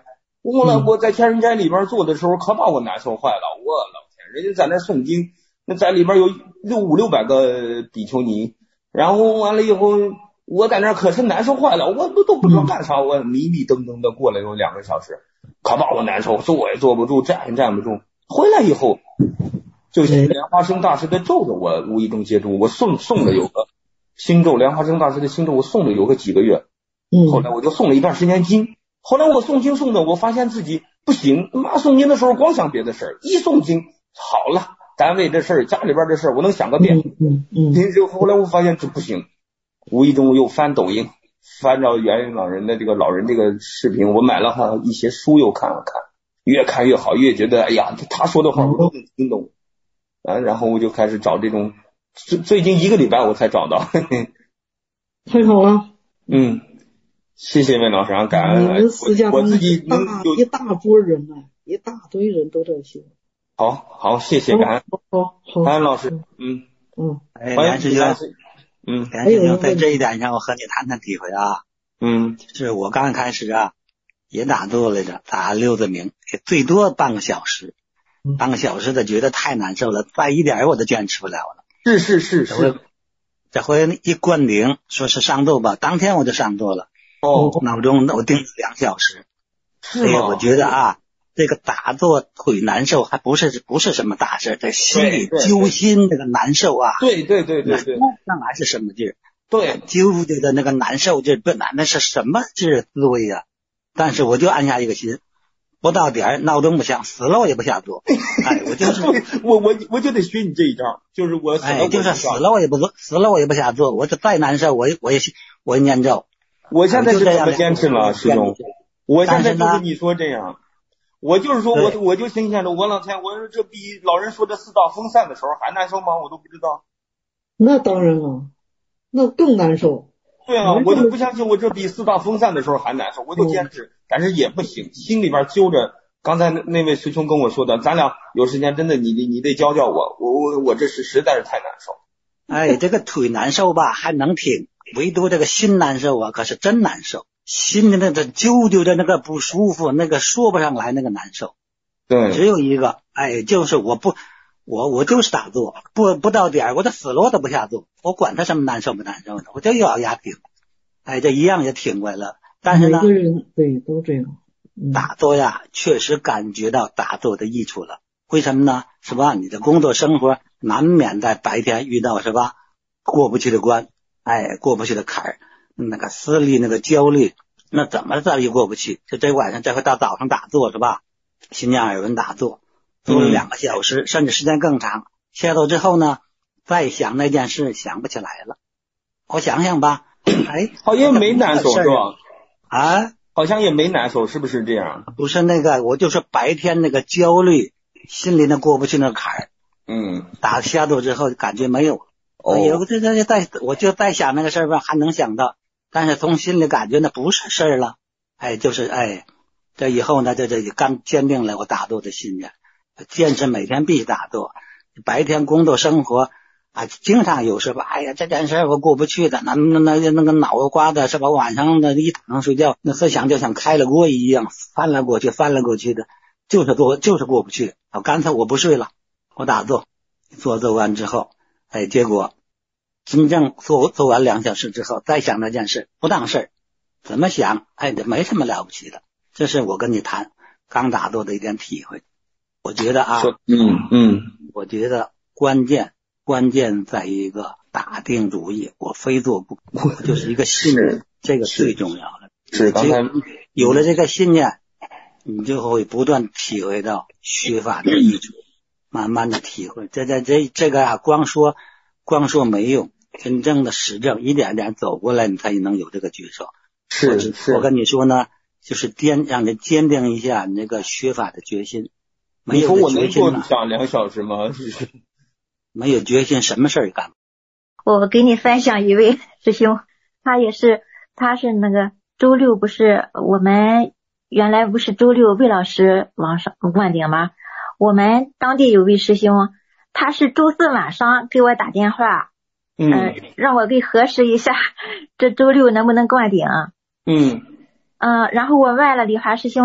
后来我在天人斋里边做的时候，可把我难受坏了。我老天，人家在那诵经，那在里边有六五六百个比丘尼，然后完了以后，我在那可是难受坏了，我都都不知道干啥，我迷迷瞪瞪的过了有两个小时，可把我难受，坐也坐不住，站也站不住。回来以后，就是莲花生大师的咒的，我无意中接触，我诵诵了有个心咒，莲花生大师的心咒，我诵了有个几个月。后来我就诵了一段时间经，后来我诵经诵的，我发现自己不行，妈诵经的时候光想别的事儿，一诵经好了，单位这事儿，家里边这事儿，我能想个遍。 嗯嗯。 就后来我发现这不行，无意中又翻抖音，翻到元云老人的这个老人这个视频，我买了哈一些书又看了看，越看越好，越觉得哎呀，他说的话我都能听懂啊，然后我就开始找这种，最最近一个礼拜我才找到。呵呵太好了。 嗯。谢谢魏老师啊，感恩。 你们私家我自己能有一大波人呢、啊，一大堆人都在修。 好好，谢谢感恩。 好好， 感恩老师。嗯嗯， 哎，梁师兄， 嗯， 梁师兄，在这一点上我和你谈谈体会啊。 嗯， 就是我刚开始啊，也打坐来着，打六字鸣，最多半个小时，半个小时的觉得太难受了，再一点我都坚持不了了。 是是是是。 这回一灌顶，说是上座吧，当天我就上座了。 哦， 闹钟我定两小时， 所以我觉得啊，这个打坐腿难受还不是不是什么大事，这心里揪心这个难受啊， 对对对对对， 那还是什么劲儿？ 对， 揪着的那个难受劲，不难，那是什么劲儿滋味呀？但是我就按下一个心，不到点儿闹钟不响，死了我也不下坐。哎，我就是我我我就得学你这一招，就是我死了哎，就是死了我也不做，死了我也不下坐，我就再难受，我也我也我也念咒。 我现在是怎么坚持了，师兄？我现在就是你说这样，我就是说我我就心想着，我老天，我说这比老人说的四道风散的时候还难受吗？我都不知道。 那当然了，那更难受。 对啊，我就不相信我这比四道风散的时候还难受，我就坚持，但是也不行，心里边揪着。刚才那那位师兄跟我说的，咱俩有时间真的你你得教教我，我我我这是实在是太难受。 哎，这个腿难受吧还能挺。唯独这个心难受啊，可是真难受，心的那个揪揪的那个不舒服，那个说不上来那个难受。 对， 只有一个，哎，就是我不，我我就是打坐，不不到点儿，我这死了我都不下坐，我管他什么难受不难受的，我就咬牙挺，哎，这一样也挺过来了。但是呢， 每个人对都这样。 嗯、打坐呀，确实感觉到打坐的益处了。为什么呢？是吧？你的工作生活难免在白天遇到是吧？过不去的关。哎，过不去的坎儿，那个思虑，那个焦虑，那怎么再也过不去？就这晚上，这回到早上打坐是吧？心念耳闻打坐，做了两个小时，嗯、甚至时间更长。下坐之后呢，再想那件事想不起来了。我想想吧，哎， 好像没难受是吧？ 啊， 好像也没难受，是不是这样？ 不是那个，我就说白天那个焦虑，心里那过不去那坎儿。 嗯， 打下坐之后感觉没有。 哦， 有这这在我就在想那个事儿吧，还能想到，但是从心里感觉那不是事儿了，哎，就是哎，这以后呢，这这刚坚定了我打坐的信念，坚持每天必须打坐，白天工作生活啊，经常有时候，哎呀，这件事我过不去的，那那那那个脑瓜子是吧？晚上的一躺上睡觉，那思想就像开了锅一样，翻来过去，翻来过去的，就是过就是过不去，啊，干脆我不睡了，我打坐，坐坐完之后。哎，结果真正做做完两小时之后，再想那件事不当事儿，怎么想？哎，这没什么了不起的。这是我跟你谈刚打坐的一点体会。我觉得啊， 嗯嗯， 我觉得关键关键在一个打定主意，我非做不可，就是一个信念，这个最重要的。 是刚才有了这个信念，你就会不断体会到学法的益处。慢慢的体会，这这这这个啊，光说光说没用，真正的实证，一点点走过来，你才能有这个觉受。 是是， 我跟你说呢，就是坚让你坚定一下你那个学法的决心。没有你说我能做上两小时吗？ 没有决心，什么事儿也干不。我给你分享一位师兄，他也是，他是那个周六不是我们原来不是周六魏老师往上灌顶吗？我们当地有位师兄，他是周四晚上给我打电话， 嗯、 呃，让我给核实一下这周六能不能灌顶。 嗯嗯、呃，然后我问了李华师兄，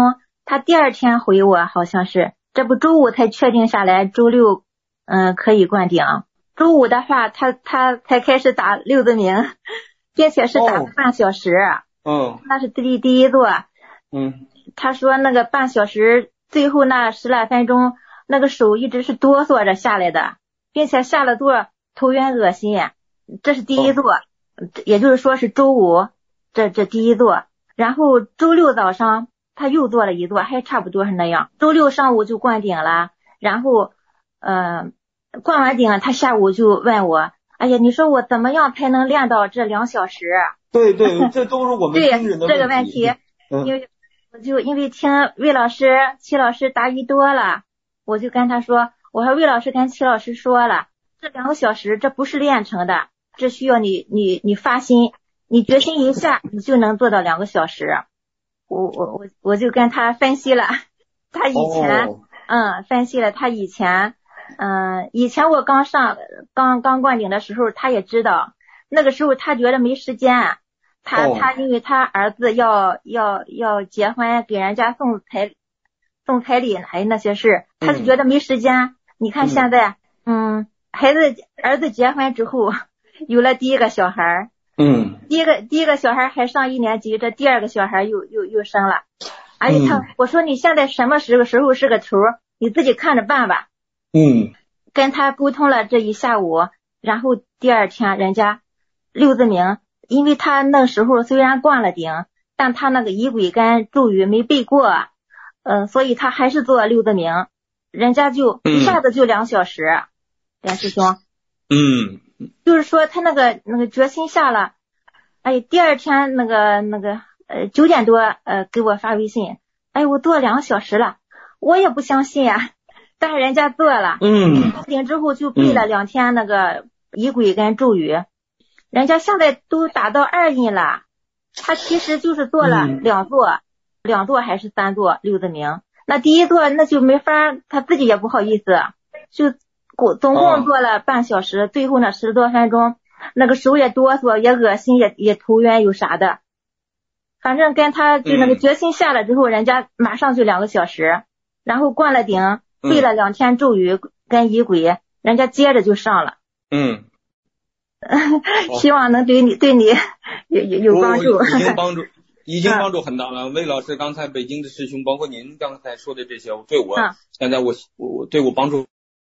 他第二天回我好像是，这不周五才确定下来，周六嗯可以灌顶。周五的话，他他才开始打六字铭，并且是打了半小时。 嗯， 那是第第一座。 嗯， 他说那个半小时最后那十来分钟，那个手一直是哆嗦着下来的，并且下了座头晕恶心。这是第一座，哦、也就是说是周五这这第一座。然后周六早上他又做了一座，还差不多是那样。周六上午就灌顶了，然后呃灌完顶，他下午就问我，哎呀，你说我怎么样才能练到这两小时？ 对对，这都是我们听人的问题。 对这个问题， 嗯、 因为我就因为听魏老师、齐老师答疑多了，我就跟他说，我说魏老师跟齐老师说了，这两个小时这不是练成的，这需要你你你发心，你决心一下，你就能做到两个小时。我我我我就跟他分析了，他以前、哦、嗯分析了他以前嗯以前我刚上刚刚灌顶的时候，他也知道，那个时候他觉得没时间，他、哦、他因为他儿子要要要结婚，给人家送彩送彩礼还那些事，他就觉得没时间。嗯、你看现在 嗯, 嗯孩子儿子结婚之后有了第一个小孩， 嗯， 第一个第一个小孩还上一年级，这第二个小孩又又又生了，而且他、嗯、我说你现在什么时候时候是个头，你自己看着办吧。 嗯， 跟他沟通了这一下午，然后第二天人家六字铭，因为他那时候虽然灌了顶，但他那个仪轨跟咒语没背过，呃，所以他还是做六字铭，人家就一下子就两小时，梁、嗯、师兄。 嗯。 就是说他那个那个决心下了，哎，第二天那个那个呃九点多呃给我发微信，哎，我做两个小时了，我也不相信呀、啊，但是人家做了， 嗯， 顶之后就背了两天那个仪轨跟咒语，嗯、人家现在都打到二印了，他其实就是做了两座，嗯、两座还是三座六字铭，那第一座那就没法，他自己也不好意思，就。总共做了半小时，哦、最后那十多分钟，那个手也哆嗦，也恶心，也也头晕，有啥的。反正跟他就那个决心下了之后，嗯、人家马上就两个小时，然后灌了顶，背了两天咒语跟仪轨，嗯、人家接着就上了。 嗯， 希望能对你对你有有有帮助。 已经帮助，已经帮助很大了。魏老师刚才北京的师兄，包括您刚才说的这些，对我、嗯、现在我我对我帮助。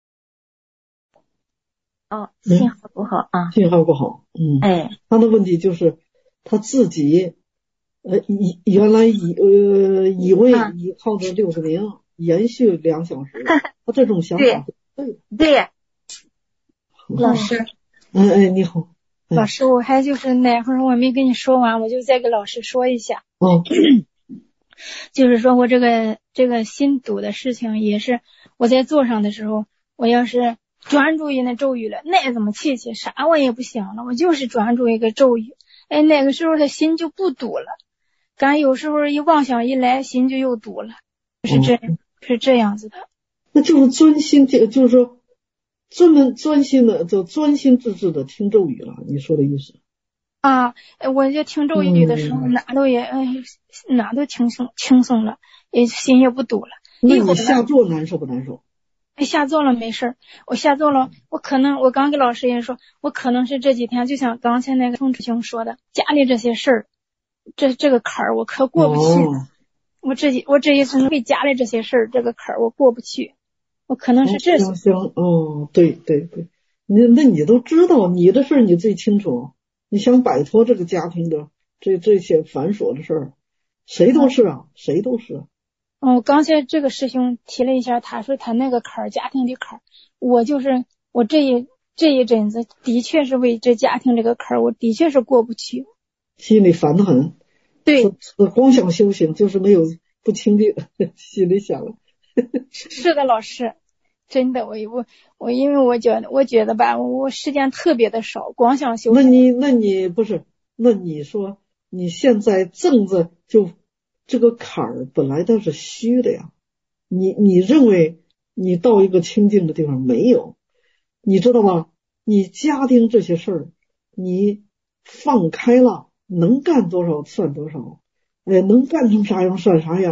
哦，信号不好啊、嗯， 信号不好，嗯， 哎， 他的问题就是他自己，呃，以原来以呃以为依靠着六字铭、嗯、延续两小时，他这种想法对对， 老师， 嗯哎你好， 哎老师，我还就是那会儿我没跟你说完，我就再给老师说一下， 哦， 就是说我这个这个心堵的事情也是我在做上的时候，我要是。专注于那咒语了，那怎么气气啥我也不想了，我就是专注一个咒语，哎，那个时候他心就不堵了，刚有时候一妄想一来，心就又堵了，是这、嗯、是这样子的。 那就是专心，就是说专门专心的，就专心致志的听咒语了。你说的意思啊？我就听咒语的时候，嗯、哪都也哎哪都轻松轻松了，也心也不堵了。 那你下坐难受不难受？ 哎，下坐了没事儿，我下坐了，我可能我刚给老师也说，我可能是这几天就像刚才那个宋志兄说的，家里这些事儿，这这个坎儿我可过不去。 哦、 我这我这一次为家里这些事儿，这个坎儿我过不去，我可能是这些。 行行哦，对对对，那那你都知道，你的事儿你最清楚，你想摆脱这个家庭的这这些繁琐的事儿，谁都是啊，嗯、谁都是。 哦，刚才这个师兄提了一下，他说他那个坎儿，家庭的坎儿，我就是我这一这一阵子的确是为这家庭这个坎儿，我的确是过不去， 心里烦得很。 对， 光想修行就是没有不清净，心里想了。 是的，老师，真的，我我我因为我觉得我觉得吧，我时间特别的少，光想修行。 那你那你不是？那你说你现在正在就。这个坎儿本来都是虚的呀，你你认为你到一个清净的地方没有？你知道吧？你家庭这些事儿，你放开了，能干多少算多少，哎，能干成啥样算啥样。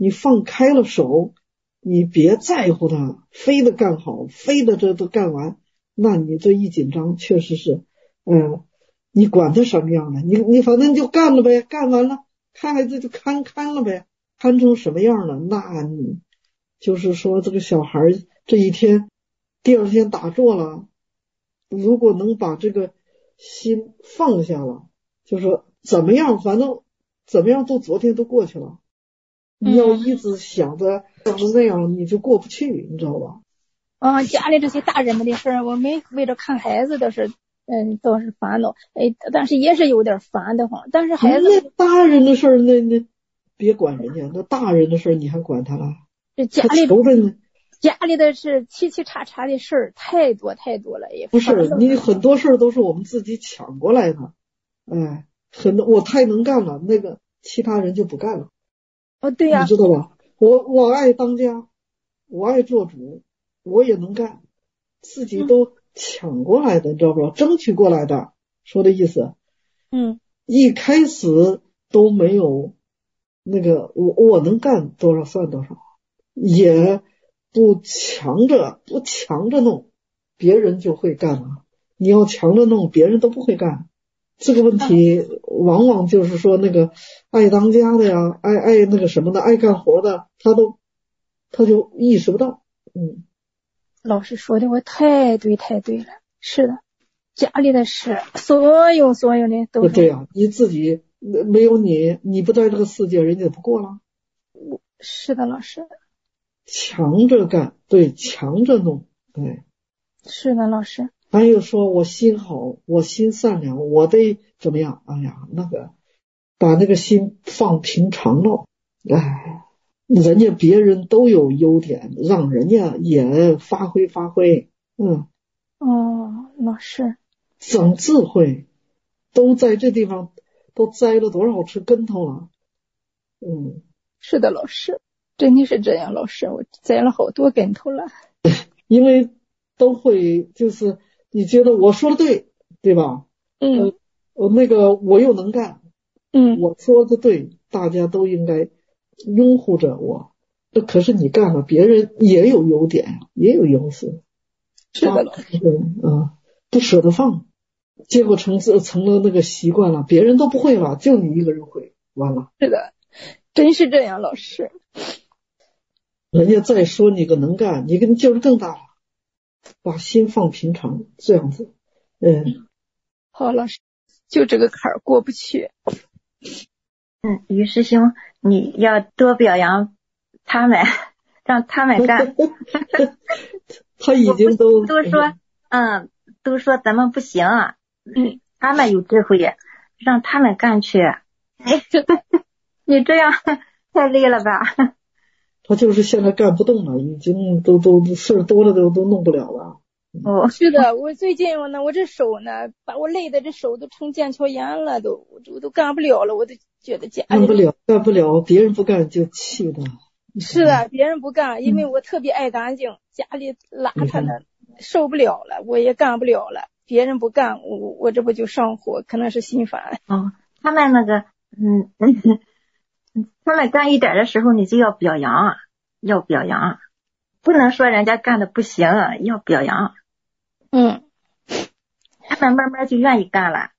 你放开了手，你别在乎它，非得干好，非得这都干完，那你这一紧张确实是，嗯，你管他什么样的，你你反正就干了呗，干完了，看孩子就看看了呗，看成什么样了，那你就是说这个小孩这一天，第二天打坐了，如果能把这个心放下了，就是说怎么样，反正怎么样都昨天都过去了。你要一直想着想着那样，你就过不去，你知道吧？ 嗯，家里这些大人们的事儿，我没为了看孩子的事，嗯，倒是烦恼，哎，但是也是有点烦得慌。但是孩子那大人的事儿，那那别管人家，那大人的事儿你还管他了？ 这家里求着呢。 家里的是七七叉叉的事儿太多太多了，也不是你很多事儿都是我们自己抢过来的，哎，很多我太能干了，那个其他人就不干了。 哦，对呀、啊， 你知道吧？我我爱当家，我爱做主，我也能干，自己都抢过来的，你知道不？争取过来的，说的意思。 嗯， 一开始都没有那个我我能干多少算多少，也不强着不强着弄，别人就会干了。你要强着弄，别人都不会干。这个问题往往就是说那个爱当家的呀，爱爱那个什么的，爱干活的，他都他就意识不到。嗯， 老师说的我太对太对了，是的，家里的事，所有所有的都是对呀、啊，你自己没有你，你不在这个世界，人家不过了。 是的，老师。 强着干，对，强着弄，对， 是的，老师。 还有说我心好，我心善良，我得怎么样？哎呀，那个把那个心放平常了，哎，人家别人都有优点，让人家也发挥发挥。嗯， 哦，老师， 长智慧，都在这地方都栽了多少次跟头了。嗯， 是的，老师，真的是这样，老师，我栽了好多跟头了。 因为都会就是你觉得我说的对，对吧？ 嗯， 呃，那个我又能干， 嗯， 我说的对，大家都应该拥护着我。那可是你干了，别人也有优点，也有优势。 是的，老师。 啊，不舍得放，结果成成了那个习惯了，别人都不会了，就你一个人会，完了。 是的，真是这样，老师。 人家再说你个能干，你跟劲儿更大了。把心放平常，这样子，嗯， 好，老师，就这个坎儿过不去。 嗯，于师兄，你要多表扬他们，让他们干。 他已经都都说，嗯，都说咱们不行， 嗯， 他们有智慧，让他们干去。你这样太累了吧？ 他就是现在干不动了，已经都都事儿多了，都都弄不了了。 哦， 是的，我最近我呢，我这手呢，把我累的这手都成腱鞘炎了，都我都干不了了，我都觉得家里干不了，干不了，别人不干就气的。 是的，别人不干，因为我特别爱干净，家里邋遢的受不了了，我也干不了了。别人不干，我我这不就上火，可能是心烦。 哦，他们那个，嗯，他们干一点的时候，你就要表扬啊，要表扬，不能说人家干的不行，要表扬。 嗯， 他们慢慢就愿意干了。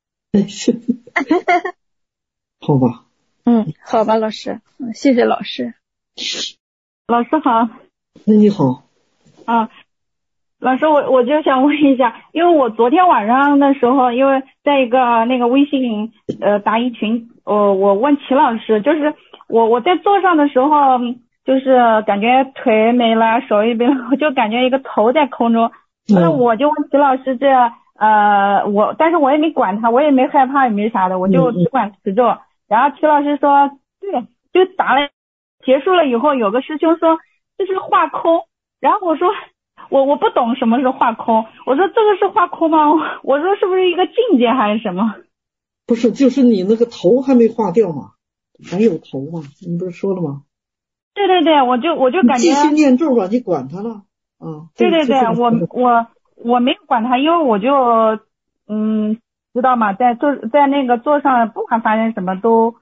好吧。 嗯，好吧，老师，嗯，谢谢老师。 老师好。 那你好。 啊，老师，我我就想问一下，因为我昨天晚上的时候，因为在一个那个微信呃答疑群，呃，我问齐老师，就是我我在坐上的时候，就是感觉腿没了，手也没了，我就感觉一个头在空中。那我就问齐老师这呃我，但是我也没管他，我也没害怕，也没啥的，我就只管持咒。嗯嗯然后齐老师说，对，就打了，结束了以后，有个师兄说这是画空，然后我说我我不懂什么是画空，我说这个是画空吗？我说是不是一个境界还是什么？ 不是，就是你那个头还没画掉嘛，还有头嘛，你不是说了吗？ 对对对，我就我就感觉继续念咒吧，你管他了啊。 对对对，我我我没有管他，因为我就嗯知道嘛，在坐在那个座上，不管发生什么都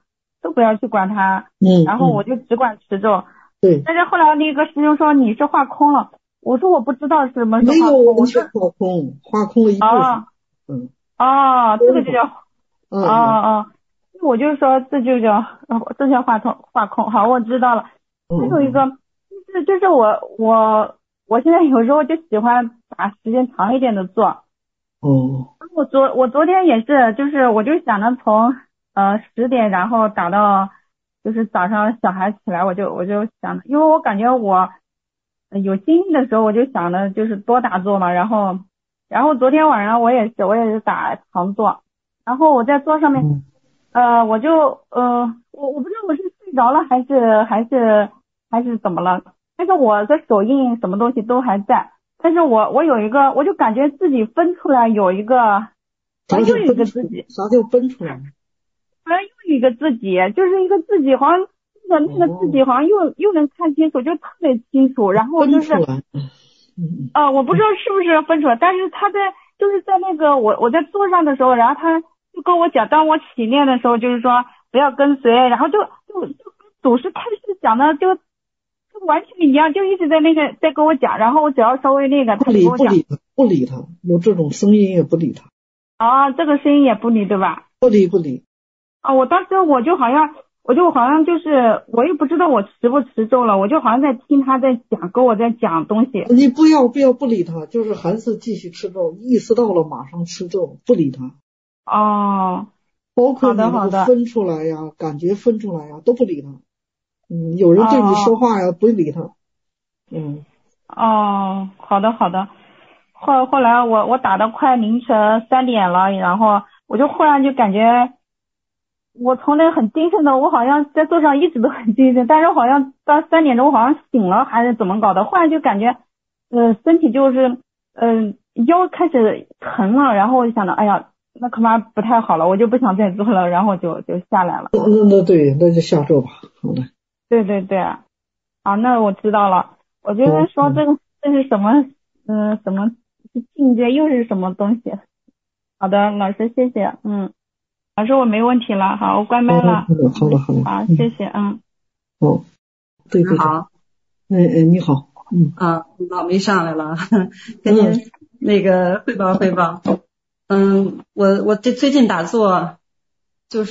都不要去管它， 嗯， 然后我就只管持咒。 对。 但是后来那个师兄说你是化空了，我说我不知道是什么是没化空， 有， 我是化空，化空了一部分。 哦， 嗯。 哦，这个就叫， 哦哦，我就说这就叫这叫化空化空。好，我知道了。还有一个就是就是我我我现在有时候就喜欢把时间长一点的做。 哦。 我昨我昨天也是，就是我就想着从呃十点然后打到就是早上小孩起来，我就我就想，因为我感觉我有精力的时候，我就想着就是多打坐嘛，然后然后昨天晚上我也是我也是打长坐，然后我在坐上面， 嗯、 呃我就呃我我不知道我是睡着了还是还是还是怎么了，但是我的手印什么东西都还在。但是我我有一个，我就感觉自己分出来有一个，好像又有一个自己， 啥叫分出来？ 好像又有一个自己，就是一个自己，好像那个那个自己好像又、哦、又能看清楚，就特别清楚。然后就是， 嗯， 呃，我不知道是不是分出来，但是他在就是在那个我我在坐上的时候，然后他就跟我讲，当我起念的时候，就是说不要跟随，然后就就就祖师开始讲的就。完全一样，就一直在那个在跟我讲，然后我只要稍微那个，他就跟我讲， 不理他，不理他，有这种声音也不理他。 啊，这个声音也不理，对吧？ 不理不理。 啊，我当时我就好像，我就好像就是我也不知道我持不持咒了，我就好像在听他在讲，跟我在讲东西。 你不要不要不理他，就是还是继续持咒，意识到了马上持咒，不理他。 哦， 包括你那个分出来呀，感觉分出来呀，都不理他。嗯，有人对你说话呀，哦、不理他。嗯。 哦，好的好的。后后来我我打到快凌晨三点了，然后我就忽然就感觉，我从那很精神的，我好像在座上一直都很精神，但是好像到三点钟我好像醒了还是怎么搞的，忽然就感觉，呃，身体就是嗯、呃、腰开始疼了，然后我就想到，哎呀，那恐怕不太好了，我就不想再做了，然后就就下来了。 那那对，那就下咒吧，好的。 对对对，啊，那我知道了。我觉得说这个、嗯、这是什么，嗯、呃，什么境界，又是什么东西？好的，老师谢谢，嗯，老师我没问题了，好，我关麦了。 好的好的好的。 好，谢谢，嗯。 哦，对对对。 好。 哎哎，你好，嗯。 啊，老梅上来了，跟您那个汇报汇报。嗯，我我这最近打坐，就是。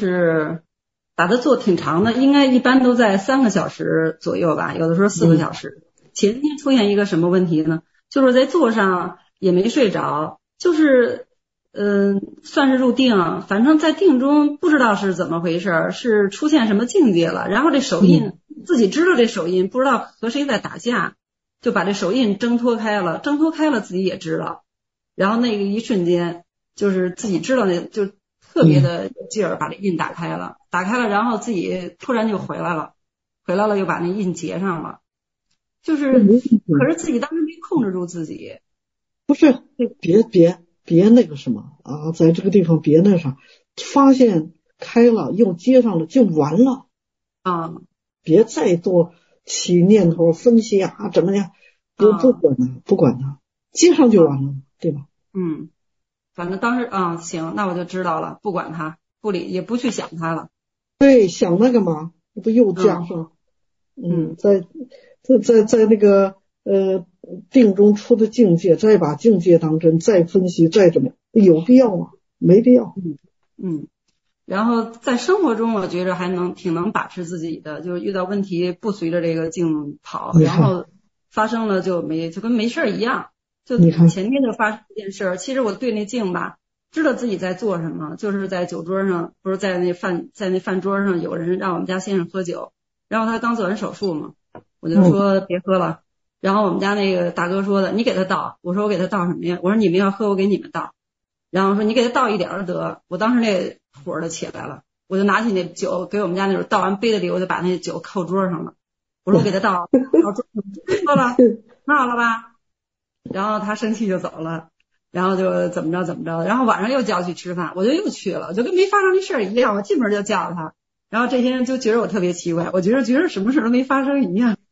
打的坐挺长的，应该一般都在三个小时左右吧，有的时候四个小时。嗯、前天出现一个什么问题呢？就是在坐上也没睡着，就是嗯、呃，算是入定，反正在定中不知道是怎么回事，是出现什么境界了。然后这手印、嗯、自己知道这手印，不知道和谁在打架，就把这手印挣脱开了，挣脱开了自己也知道。然后那个一瞬间，就是自己知道那就。特别的劲儿把这印打开了，打开了，然后自己突然就回来了，回来了又把那印结上了，就是，可是自己当时没控制住自己。 不是，别别别那个什么啊，在这个地方别那啥，发现开了又接上了就完了啊， 别再多起念头分析啊怎么样，不不管他，不管他，接上就完了，对吧？ 嗯。反正当时啊、嗯，行，那我就知道了，不管他，不理，也不去想他了。 对，想那个嘛，不又加上，嗯，嗯在在在在那个呃定中出的境界，再把境界当真，再分析，再怎么样，有必要吗？没必要。 嗯嗯。然后在生活中，我觉着还能挺能把持自己的，就是遇到问题不随着这个境跑，然后发生了就没就跟没事一样。就前天就发生一件事儿，其实我对那镜吧，知道自己在做什么，就是在酒桌上，不是在那饭在那饭桌上有人让我们家先生喝酒，然后他刚做完手术嘛，我就说别喝了，然后我们家那个大哥说的，你给他倒，我说我给他倒什么呀？我说你们要喝我给你们倒，然后说你给他倒一点儿得，我当时那火就起来了，我就拿起那酒给我们家那种倒完杯子里，我就把那酒扣桌上了，我说我给他倒，倒桌上喝了，那好了吧？然后他生气就走了，然后就怎么着怎么着，然后晚上又叫去吃饭，我就又去了，就跟没发生这事儿一样，我进门就叫他，然后这些人就觉得我特别奇怪，我觉得觉得什么事都没发生一样，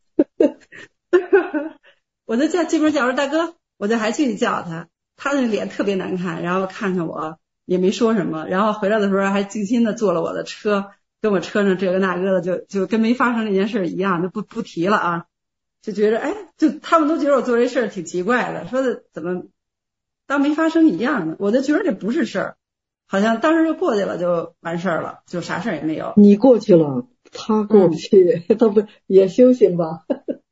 我就叫进门叫说大哥，我就还去叫他，他那脸特别难看，然后看看我也没说什么，然后回来的时候还精心的坐了我的车， 跟我车上这个那个的，就就跟没发生这件事一样，就不不提了啊。就觉得哎，就他们都觉得我做这事儿挺奇怪的，说的怎么当没发生一样的，我就觉得这不是事儿，好像当时就过去了，就完事儿了，就啥事儿也没有。 你过去了，他过不去，嗯、他不也修行吧？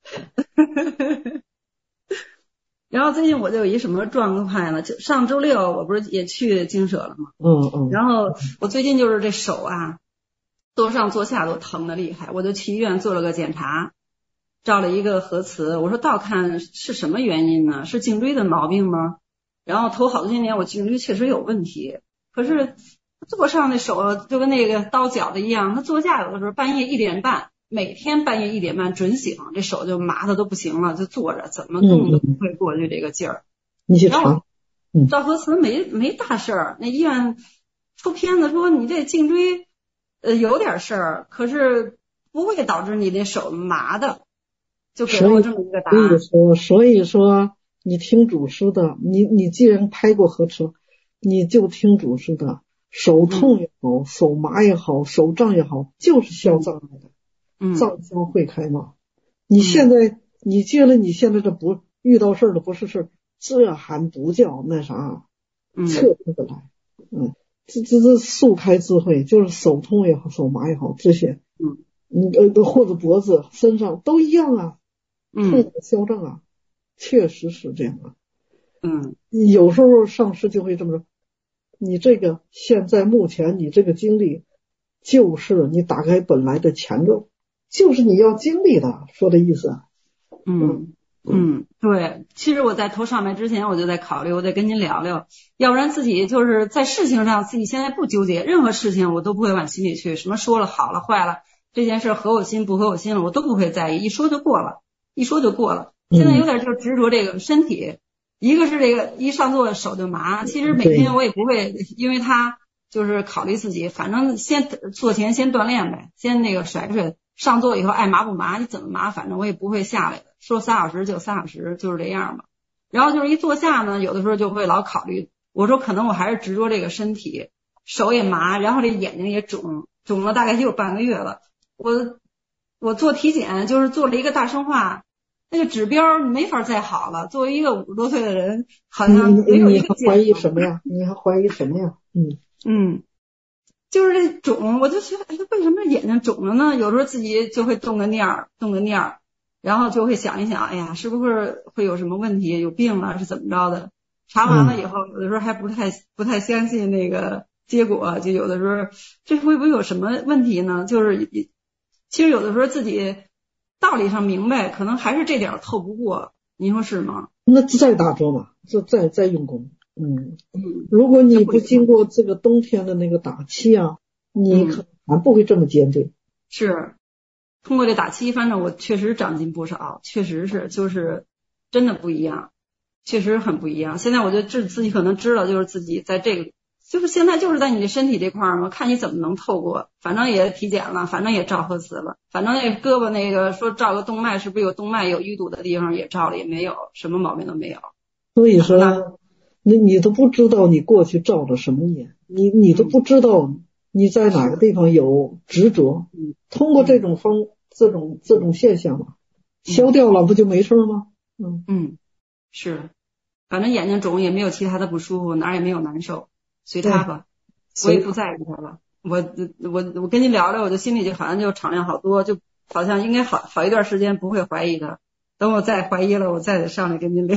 然后最近我就有一什么状态呢？就上周六我不是也去精舍了吗？ 嗯嗯。 然后我最近就是这手啊，坐上坐下都疼的厉害，我就去医院做了个检查。照了一个核磁，我说倒看是什么原因呢？是颈椎的毛病吗？然后头好多些年我颈椎确实有问题，可是坐上那手就跟那个刀绞的一样，他坐下有的时候半夜一点半，每天半夜一点半准醒，这手就麻的都不行了，就坐着怎么动都不会过去这个劲儿。 你去查， 嗯，照核磁没没大事儿，那医院出片子说你这颈椎呃有点事儿，可是不会导致你那手麻的。就给了我这么一个答案。 所以说，所以说你听主师的，你你既然拍过核磁，你就听主师的。手痛也好，嗯、手麻也好，手胀也好，就是消障碍的。嗯，脏消会开嘛。你现在、嗯、你觉得你现在这不遇到事儿的不是事儿，这还不叫那啥，测出的来。嗯，这这这速开智慧，就是手痛也好，手麻也好，这些。嗯，你呃或者脖子、身上都一样啊。痛的消障啊，确实是这样啊。 嗯， 有时候上师就会这么说，你这个现在目前你这个经历，就是你打开本来的前奏，就是你要经历的，说的意思。 嗯嗯，对。其实我在投上麦之前，我就在考虑，我得跟您聊聊，要不然自己就是在事情上自己现在不纠结，任何事情我都不会往心里去，什么说了好了坏了，这件事合我心不合我心了，我都不会在意，一说就过了。一说就过了，现在有点就是执着这个身体，嗯、一个是这个一上座手就麻，其实每天我也不会因为他就是考虑自己，反正先做前先锻炼呗，先那个甩甩，上座以后爱麻不麻你怎么麻，反正我也不会下来的，说仨小时就仨小时，就是这样嘛。然后就是一坐下呢，有的时候就会老考虑，我说可能我还是执着这个身体，手也麻，然后这眼睛也肿，肿了大概就有半个月了，我。我做体检就是做了一个大生化，那个指标没法再好了。作为一个五十多岁的人，好像没有一个你还怀疑什么呀？你还怀疑什么呀？嗯嗯，就是这肿，我就觉得，哎，为什么眼睛肿了呢？有时候自己就会动个念儿，动个念儿，然后就会想一想，哎呀，是不是会有什么问题？有病了是怎么着的？查完了以后，有的时候还不太不太相信那个结果，就有的时候这会不会有什么问题呢？就是。其实有的时候自己道理上明白，可能还是这点透不过，您说是吗？ 那再打坐嘛，这再再用功。嗯嗯，如果你不经过这个冬天的那个打气啊，你可能还不会这么坚定。 是，通过这打气，反正我确实长进不少，确实是，就是真的不一样，确实很不一样。现在我就自自己可能知道，就是自己在这个。就是现在就是在你的身体这块儿嘛，看你怎么能透过，反正也体检了，反正也照核磁了，反正那胳膊那个说照个动脉是不是有动脉有淤堵的地方也照了，也没有什么毛病都没有。 所以说你你都不知道你过去照了什么业，你你都不知道你在哪个地方有执着，嗯、通过这种方这种这种现象嘛，消掉了不就没事吗？ 嗯嗯，是，反正眼睛肿也没有其他的不舒服，哪儿也没有难受。随他吧，我也不在乎他了。我我我跟您聊聊，我就心里就好像就敞亮好多，就好像应该好好一段时间不会怀疑他。等我再怀疑了，我再得上来跟您聊。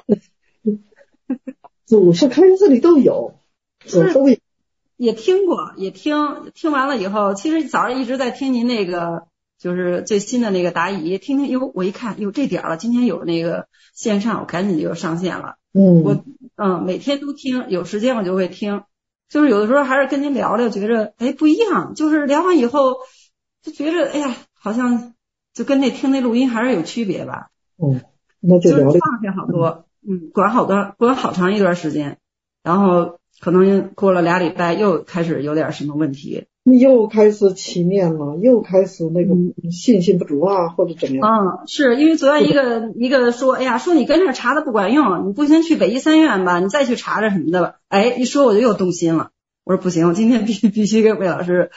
祖师开这里都有， 是都有，也听过，也听听完了以后，其实早上一直在听您那个就是最新的那个答疑，听听哟，我一看哟这点了，今天有那个线上，我赶紧就上线了。 嗯， 我嗯每天都听，有时间我就会听，就是有的时候还是跟您聊聊，觉着哎不一样，就是聊完以后就觉着哎呀，好像就跟那听那录音还是有区别吧。 嗯，那就聊聊， 就是放下好多，嗯，管好多管好长一段时间，然后可能过了俩礼拜又开始有点什么问题。 又开始起念了，又开始那个信心不足啊，或者怎么样？ 嗯，是因为昨天一个一个说，哎呀，说你跟这查的不管用，你不先去北医三院吧，你再去查查什么的吧。哎，一说我就又动心了，我说不行，我今天必须必须跟魏老师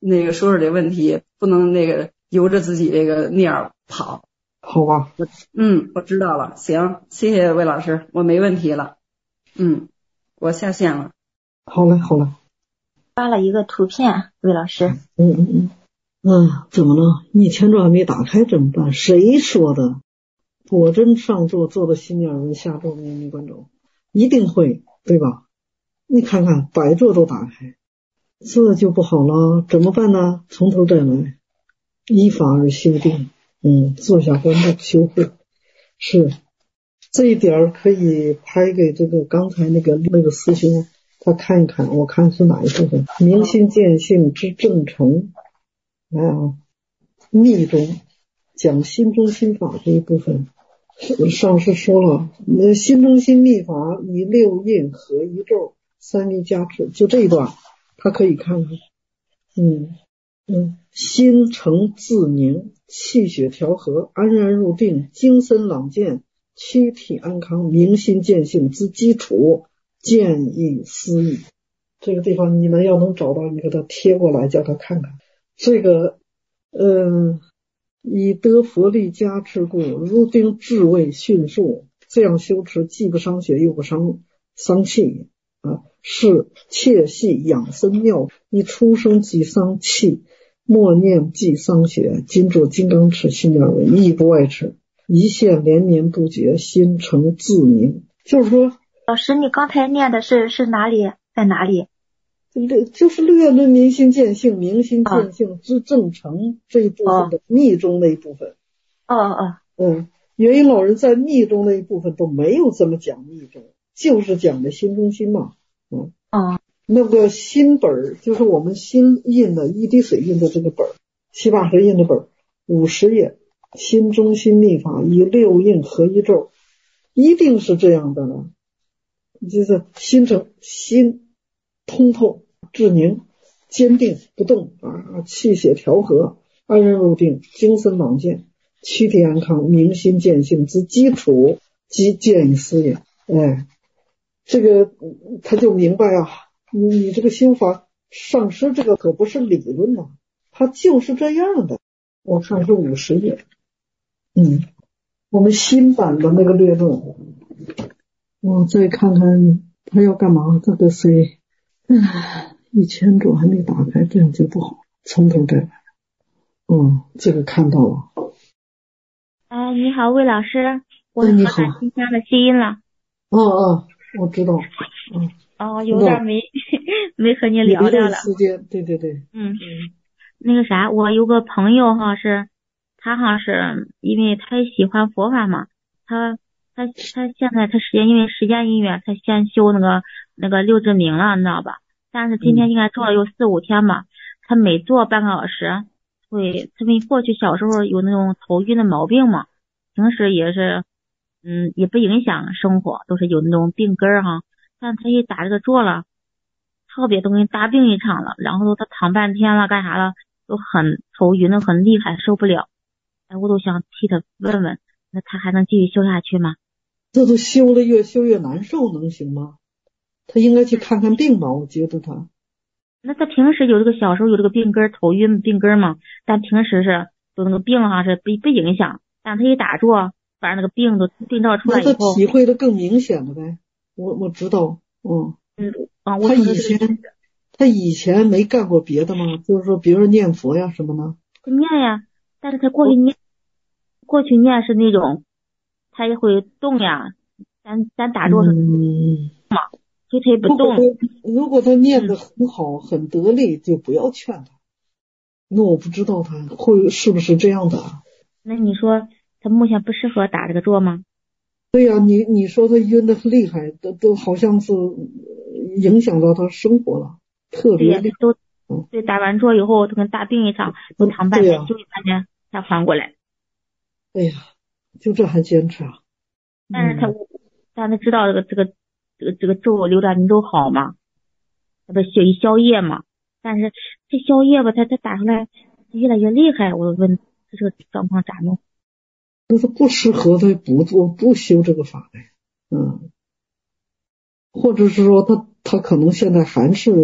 那个说说这问题，不能那个由着自己这个念儿跑。 好吧， 我嗯，我知道了，行，谢谢魏老师，我没问题了。嗯，我下线了。 好嘞，好嘞。 发了一个图片，魏老师。 嗯嗯嗯。嗯，怎么了？你前桌还没打开怎么办？谁说的？果真上座做的心眼文，下座面面观众，一定会，对吧？你看看百座都打开，这就不好了，怎么办呢？从头再来，依法而修订。嗯，坐下观众修会，是这一点可以拍给这个刚才那个那个师兄他看一看，我看是哪一部分？明心见性之正诚。来啊，密中讲心中心法这一部分，上师说了，那心中心密法以六印合一咒三密加持，就这一段他可以看看。嗯嗯，心诚自宁，气血调和，安然入定，精神朗健，躯体安康，明心见性之基础，见义思义。这个地方你们要能找到，你给他贴过来，叫他看看。这个，嗯，以得佛力加持故，入定智慧迅速，这样修持既不伤血又不伤伤气啊，是切系养生妙。你出生即伤气，默念即伤血，今作金刚持心念为亦不外持，一线连绵不绝，心诚自宁。就是说， 老师，你刚才念的是是哪里？在哪里？ 就是略论明心见性，明心见性之正诚这一部分的密中那一部分。 哦哦， 嗯，元音老人在密中那一部分都没有这么讲密中，就是讲的心中心嘛。嗯， 哦， 那个心本就是我们心印的一滴水印的这个本，七八十印的本，五十页，心中心密法以六印合一咒，一定是这样的了。就是心诚心通透至宁，坚定不动啊，气血调和，安然入定，精神朗健，躯体安康，明心见性之基础，即见义思也。哎，这个他就明白啊，你你这个修法上师这个可不是理论啊，他就是这样的。我看是五十页，嗯，我们新版的那个略论，我再看看他要干嘛，这个谁？唉，一千种还没打开，这样就不好，从头再来。嗯，这个看到了。 哎，你好，魏老师，我你好， 新加的新音了。 哦哦，我知道。嗯。 哦，有点没没和你聊聊了。 时间，对对对。 嗯。那个啥，我有个朋友哈，是他好像是因为他喜欢佛法嘛，他他他现在他时间因为时间因缘，他先修那个那个六字明了，你知道吧？但是今天应该做了有四五天吧，他每做半个小时，会他们过去小时候有那种头晕的毛病嘛，平时也是嗯也不影响生活，都是有那种病根儿哈。但他一打这个坐了，特别都跟大病一场了，然后他躺半天了，干啥了，都很头晕的很厉害，受不了。哎，我都想替他问问，那他还能继续修下去吗？ 这都修了越修越难受，能行吗？他应该去看看病吧，我觉得他。 那他平时有这个小时候有这个病根头晕病根嘛，但平时是有那个病哈是不不影响，但他一打坐，反正那个病都病灶出来以后， 那他体会的更明显了呗。我我知道，嗯嗯啊，我他以前他以前没干过别的吗？就是说，比如说念佛呀什么的。 念呀，但是他过去念，过去念是那种，他也会动呀，咱咱打坐是嘛。嗯所以他也不动。 如果他念得很好、嗯、很得力，就不要劝他。那我不知道他会是不是这样的。 那你说他目前不适合打这个坐吗？ 对呀、啊，你你说他晕得厉害，都都好像是影响到他生活了，特别厉害。都对，打完坐以后，他跟大病一场，都躺半天，休息半天才缓过来。 哎呀，就这还坚持啊？ 但是他，嗯、但他知道这个这个。这个这个咒流转你都好嘛，他不消消业嘛，但是这消业吧，他他打出来越来越厉害，我问他这个状况咋弄？ 就是不适合他不做不修这个法呗，嗯，或者是说他他可能现在还是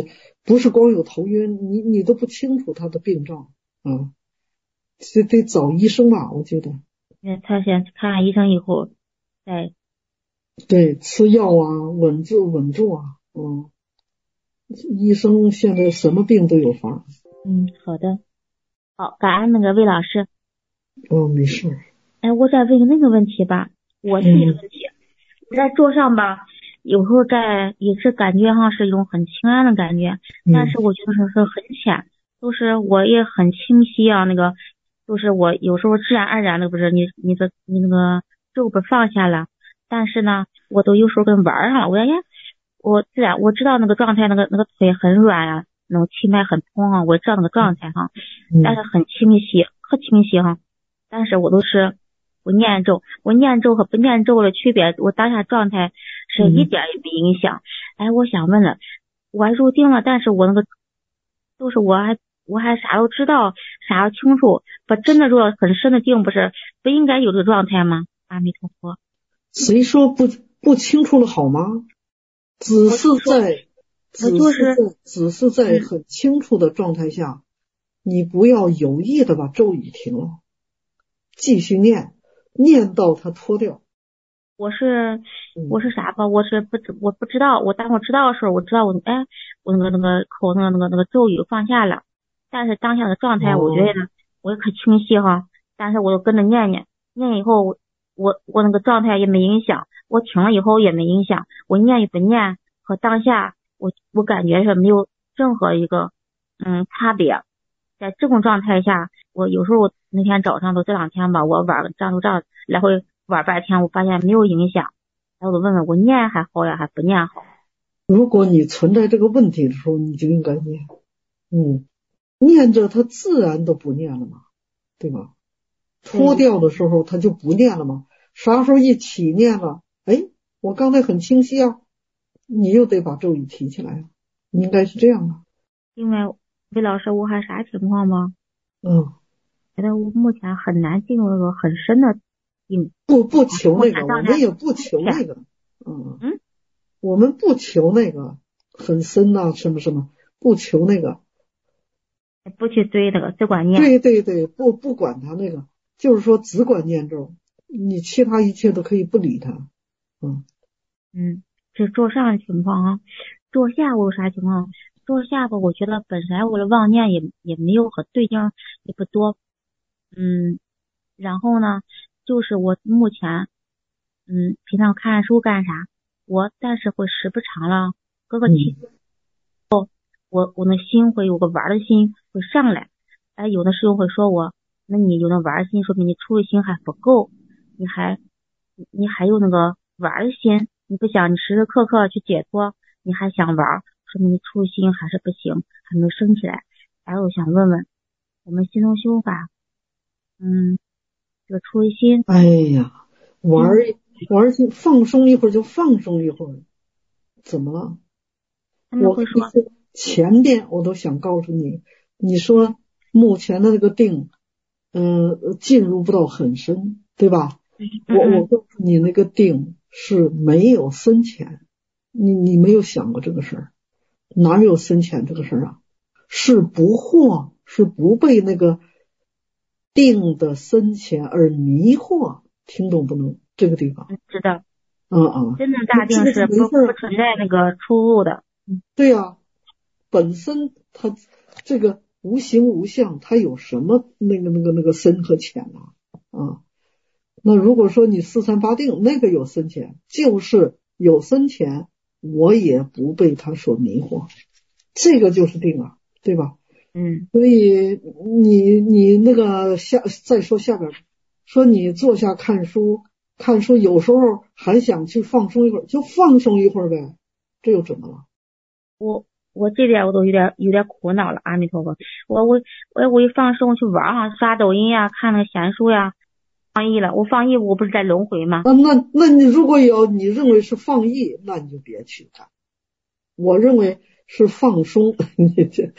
不是光有头晕，你你都不清楚他的病状啊，这得找医生吧，我觉得。 他先看完医生以后再对吃药啊，稳住稳住啊，嗯，医生现在什么病都有法。 嗯，好的，好，感恩那个魏老师。 哦，没事。 哎，我再问个那个问题吧，我自己的问题，嗯、我在桌上吧，有时候在也是感觉上是一种很清安的感觉，嗯、但是我觉得是很浅，都是我也很清晰啊，那个就是我有时候自然而然的不是你你的你那个皱不放下了，但是呢，我都有时候跟玩上了，我说哎，我自然我知道那个状态，那个那个腿很软啊，那种气脉很通啊，我知道那个状态哈，嗯、但是很清晰，可清晰哈，但是我都是。我念咒，我念咒和不念咒的区别，我当下状态是一点也没影响。嗯、哎，我想问了，我还入定了，但是我那个都是我还我还啥都知道，啥都清楚，不真的说很深的定，不是不应该有这个状态吗？阿弥陀佛。 谁说不不清楚了好吗？只是在只是在只是在很清楚的状态下，嗯、你不要有意的把咒语停了，继续念。念到它脱掉。 我是我是啥吧？我是不知我不知道，我当我知道的时候，我知道我哎，我那个那个口那个那个那个咒语放下了，但是当下的状态，我觉得、哦、我也可清晰哈。但是我就跟着念念，念以后我我我那个状态也没影响，我停了以后也没影响，我念与不念和当下我我感觉是没有任何一个嗯差别。在这种状态下，我有时候我那天早上都这两天吧，我玩这样就这样来回玩半天，我发现没有影响。然后我就问问我念还好呀，还不念好？ 如果你存在这个问题的时候，你就应该念，嗯，念着它自然都不念了嘛，对吧？脱掉的时候它就不念了嘛，啥时候一起念了，哎，我刚才很清晰啊，你又得把咒语提起来了，应该是这样的。 因为魏老师，我还啥情况吗？ 嗯， 觉得我目前很难进入那个很深的定。 不不求那个，我们也不求那个。嗯嗯，我们不求那个很深呐、啊，什么什么，不求那个。 不去追那个，只管念。 对对对，不不管他那个，就是说只管念咒，你其他一切都可以不理他。嗯嗯，这坐上的情况啊，坐下我有啥情况？坐下吧，我觉得本身我的妄念也也没有很对劲，也不多，嗯，然后呢，就是我目前，嗯，平常看书干啥，我但是会时不常了，隔个几，哦、嗯，我我那心会有个玩的心会上来，哎，有的时候会说我，那你有那玩的心，说明你出的心还不够，你还你还有那个玩的心，你不想你时时刻刻去解脱，你还想玩。说明你初心还是不行，还没有升起来。然后我想问问，我们心中修法，嗯，这个初心， 哎呀，玩玩心放松一会儿就放松一会儿，怎么了？ 他们会说， 前边我都想告诉你，你说目前的这个定，嗯、呃，进入不到很深，对吧？ 嗯、 我我告诉你，那个定是没有深浅，你你没有想过这个事儿。哪有深浅这个事儿啊？是不惑，是不被那个定的深浅而迷惑，听懂不能？这个地方知道。 嗯嗯， 真正大定是不不存在那个出入的。 对呀、啊，本身它这个无形无相，它有什么那个那个那个深和浅啊？啊，那如果说你四三八定那个有深浅，就是有深浅。我也不被他所迷惑，这个就是定啊，对吧？ 嗯， 所以你你那个下再说下边，说你坐下看书，看书有时候还想去放松一会儿，就放松一会儿呗，这又怎么了？ 我我这点我都有点有点苦恼了，阿弥陀佛，我我我我一放松去玩啊，刷抖音呀，看那个闲书呀。放逸了，我放逸，我不是在轮回吗？ 啊，那那你如果有你认为是放逸，那你就别去看。我认为是放松。你这，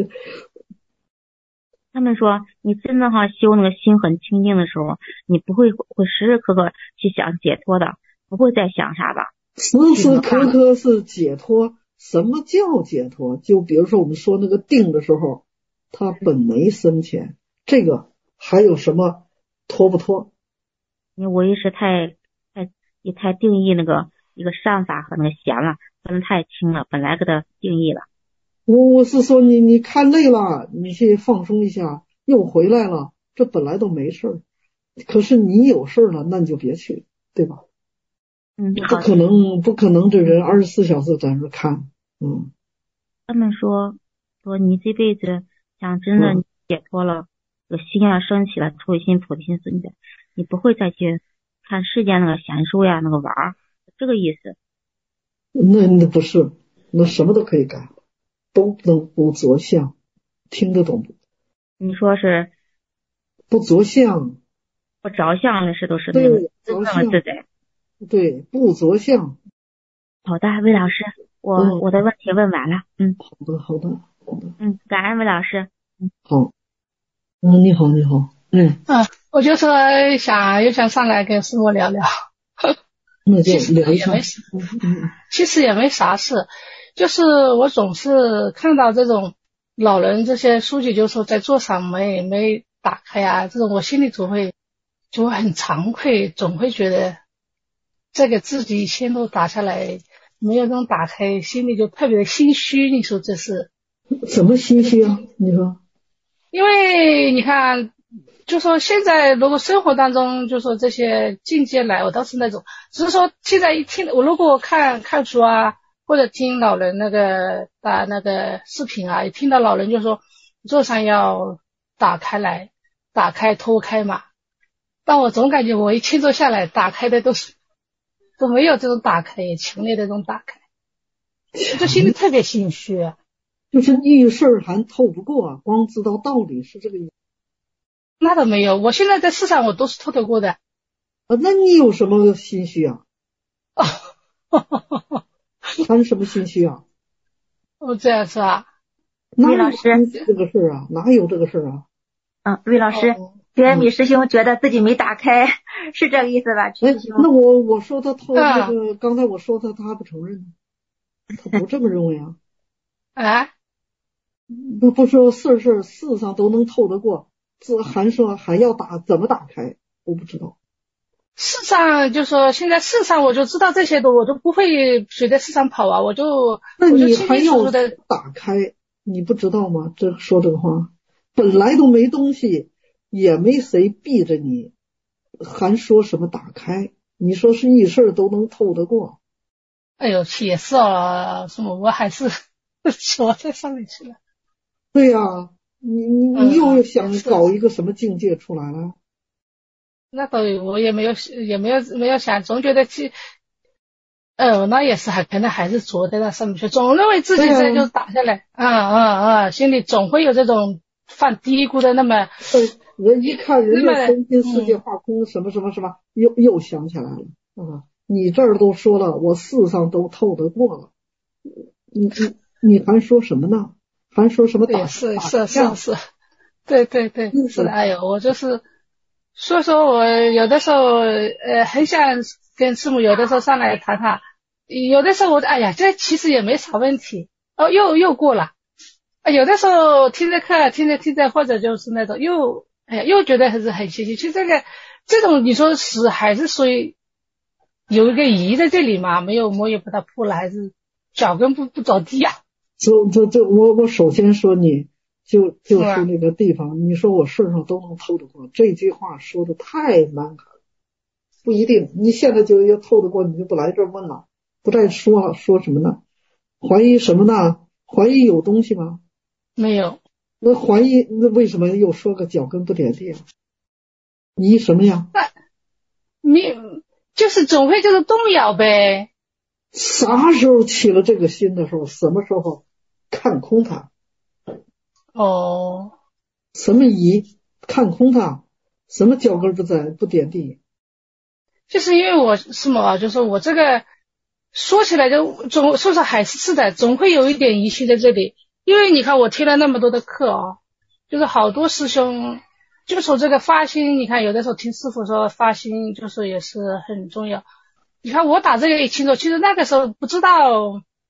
他们说你真的哈修那个心很清净的时候，你不会会时时刻刻去想解脱的，不会再想啥吧？ 时时刻刻是解脱， 什么叫解脱？就比如说我们说那个定的时候，他本没深浅，这个还有什么脱不脱？ 因为我也是太太也太定义那个一个善法和那个闲了，分得太清了，本来给它定义了。 我我是说你你看累了，你去放松一下，又回来了，这本来都没事儿，可是你有事儿了，那你就别去，对吧？ 嗯， 不可能，不可能，这人二十四小时在那看，嗯。 他们说说你这辈子想真的解脱了，有心愿升起了，出心菩提心存在，你不会再去看世间那个闲书呀，那个玩儿，这个意思。 那那不是，那什么都可以干，都不能不着相，听得懂不？ 你说是不着相， 不着相的事都是那个真正的自在。 对，不着相。 好的，魏老师，我、嗯、我的问题问完了。嗯， 好的，好的，好的。 嗯，感恩魏老师。 嗯，好。嗯，你好，你好。嗯。 嗯，我就说想又想上来跟师傅聊聊。 那就聊一下。 其实也没啥，嗯，其实也没啥事，就是我总是看到这种老人这些书籍，就说在座上没没打开啊，这种我心里总会就会很惭愧，总会觉得这个自己先都打下来，没有这种打开，心里就特别的心虚。你说这是什么心虚啊？你说？ 因为你看。就说现在如果生活当中就说这些境界来，我倒是那种，只是说现在一听我如果看看书啊，或者听老人那个打那个视频啊，一听到老人就说座上要打开来，打开脱开嘛，但我总感觉我一静坐下来，打开的都是都没有这种打开，强烈的这种打开，就心里特别心虚啊。 就是遇事儿还透不过啊，光知道道理是这个意思。 那倒没有，我现在在世上我都是透得过的。 啊，那你有什么心虚啊？谈什么心虚啊？ 哦，这样是吧？ 魏老师， 这个事儿啊，哪有这个事儿啊？ 嗯，魏老师，觉得米师兄觉得自己没打开，是这个意思吧？ 哎，那我我说他透那个，刚才我说他他还不承认，他不这么认为啊？ 啊？ 那不说事事事上都能透得过。这还说还要打怎么打开？我不知道。 世上就说现在世上我就知道这些的，我都不会随在世上跑啊，我就那你还要打开，你不知道吗？这说这个话，本来都没东西，也没谁逼着你，还说什么打开？你说是一事都能透得过？ 哎呦，也是啊，什么我还是说在上面去了。 对呀、啊。你你你又想搞一个什么境界出来了？嗯、 那倒我也没有也没有没有想，总觉得去，呃，那也是还可能还是着在那上面去，总认为自己这就打下来，啊啊啊，心里总会有这种犯嘀咕的那么。 人一看人家身心世界化空什么什么什么，嗯、又又想起来了啊！你这儿都说了，我世上都透得过了，你你你还说什么呢？还说什么打是是是是，对对对，是的。哎呦，我就是，所以说我有的时候呃很想跟师母有的时候上来谈谈，有的时候我哎呀这其实也没啥问题，哦又又过了，有的时候听着课听着听着或者就是那种又哎呀又觉得还是很新奇。其实这个这种你说是还是属于有一个疑在这里嘛，没有摸也把它破了，还是脚跟不不着地呀、啊。 就就就我我首先说你就就是那个地方，你说我事上都能透得过，这句话说的太难看了，不一定。你现在就要透得过，你就不来这儿问了，不再说了，说什么呢？怀疑什么呢？怀疑有东西吗？ 没有。 那怀疑那为什么又说个脚跟不点地啊？疑什么呀？ 你就是总会就是动摇呗。 啥时候起了这个心的时候，什么时候看空它？ 哦， 什么疑？看空它？什么脚跟不在不点地？ 就是因为我是嘛，就是我这个说起来就总说是还是是的，总会有一点疑心在这里。因为你看我听了那么多的课啊，就是好多师兄就说这个发心，你看有的时候听师傅说发心就是也是很重要。你看我打这个一清楚，其实那个时候不知道，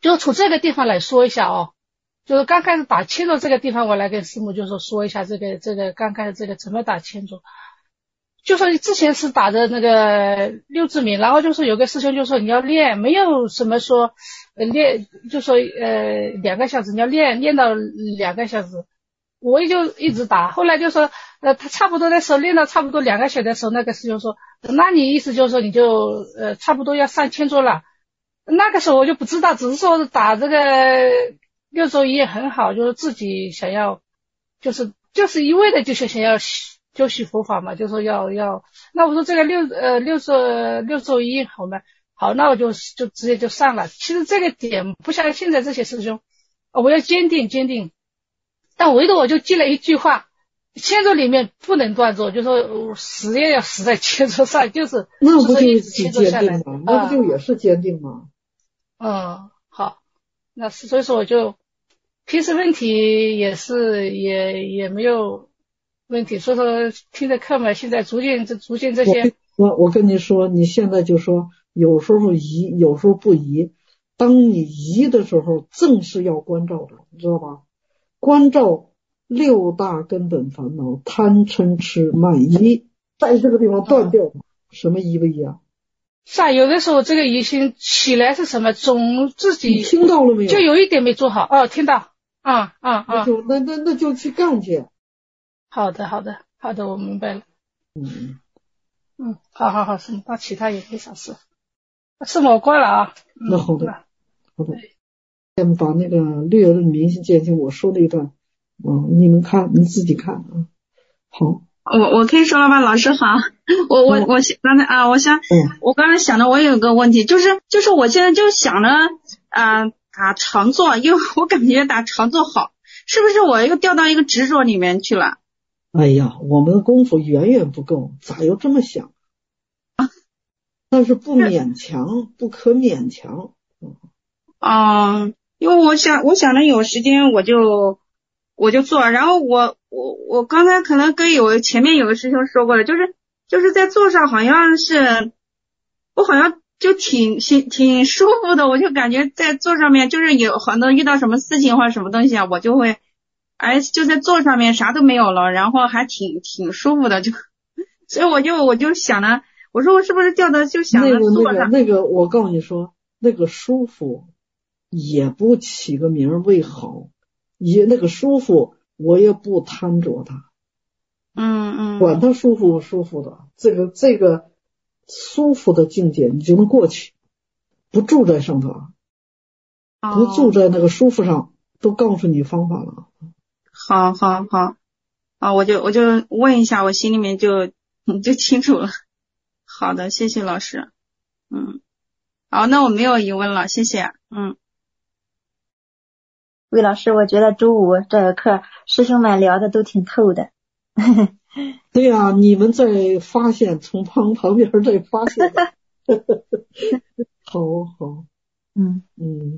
就从这个地方来说一下哦，就是刚开始打千咒这个地方，我来跟师母就说说一下这个这个刚开始这个怎么打千咒。就说之前是打的那个六字名，然后就是有个师兄就说你要练，没有什么说呃练，就说呃两个小时你要练练到两个小时，我也就一直打。后来就说呃他差不多的时候练到差不多两个小时的时候，那个师兄说那你意思就是说你就呃差不多要上千桌了。那个时候我就不知道，只是说打这个六周也很好，就是自己想要就是就是一味的就是想要就学佛法嘛，就说要要，那我说这个六呃六周六周一好吗？好，那我就就直接就上了。其实这个点不像现在这些师兄，我要坚定坚定，但唯独我就记了一句话，千咒里面不能断咒，就说死也要死在千咒上，就是那不就是坚定吗？那不就也是坚定吗？ 嗯，好，那所以说我就平时问题也是也也没有问题，所以说听着课嘛，现在逐渐这逐渐这些， 我我跟你说，你现在就说有时候疑，有时候不疑。当你疑的时候，正是要关照的，你知道吧？关照六大根本烦恼：贪、嗔、痴、慢、疑，在这个地方断掉。什么疑不疑啊？ 是啊，有的时候这个疑心起来是什么，总自己听到了没有？ 就有一点没做好。哦，听到。啊啊啊！ 那就那那那就去干去。 好的，好的，好的，我明白了。 嗯嗯，好好好，是，那其他也没啥事。是我挂了啊。 嗯、那好的，好的。先把那个略论明心见性我说那一段，嗯，你们看，你自己看啊。好。 我我可以说了吧，老师好。我我我刚才啊，我想，我刚才想的，我有个问题，就是就是我现在就想着啊、呃、打长坐，因为我感觉打长坐好，是不是我又掉到一个执着里面去了？ 哎呀，我们的功夫远远不够，咋又这么想？啊，但是不勉强，不可勉强。 嗯，因为我想我想着有时间我就我就做，然后我我我刚才可能跟有前面有个师兄说过了，就是就是在座上好像是我好像就挺挺挺舒服的，我就感觉在座上面就是有很多遇到什么事情或者什么东西啊，我就会哎就在座上面啥都没有了，然后还挺挺舒服的，就所以我就我就想着，我说我是不是掉的就想着坐上、 那个那个那个，我告诉你说，那个舒服也不起个名为好。也那个舒服，我也不贪着它， 嗯嗯， 管它舒服不舒服的，这个这个舒服的境界你就能过去，不住在上头，哦、不住在那个舒服上，都告诉你方法了。 好好好，啊，我就我就问一下，我心里面就就清楚了。好的，谢谢老师。嗯，好，那我没有疑问了，谢谢。嗯。 魏老师，我觉得周五这个课师兄们聊的都挺透的。 对呀、啊，你们在发现，从旁旁边在发现。好好， 嗯嗯。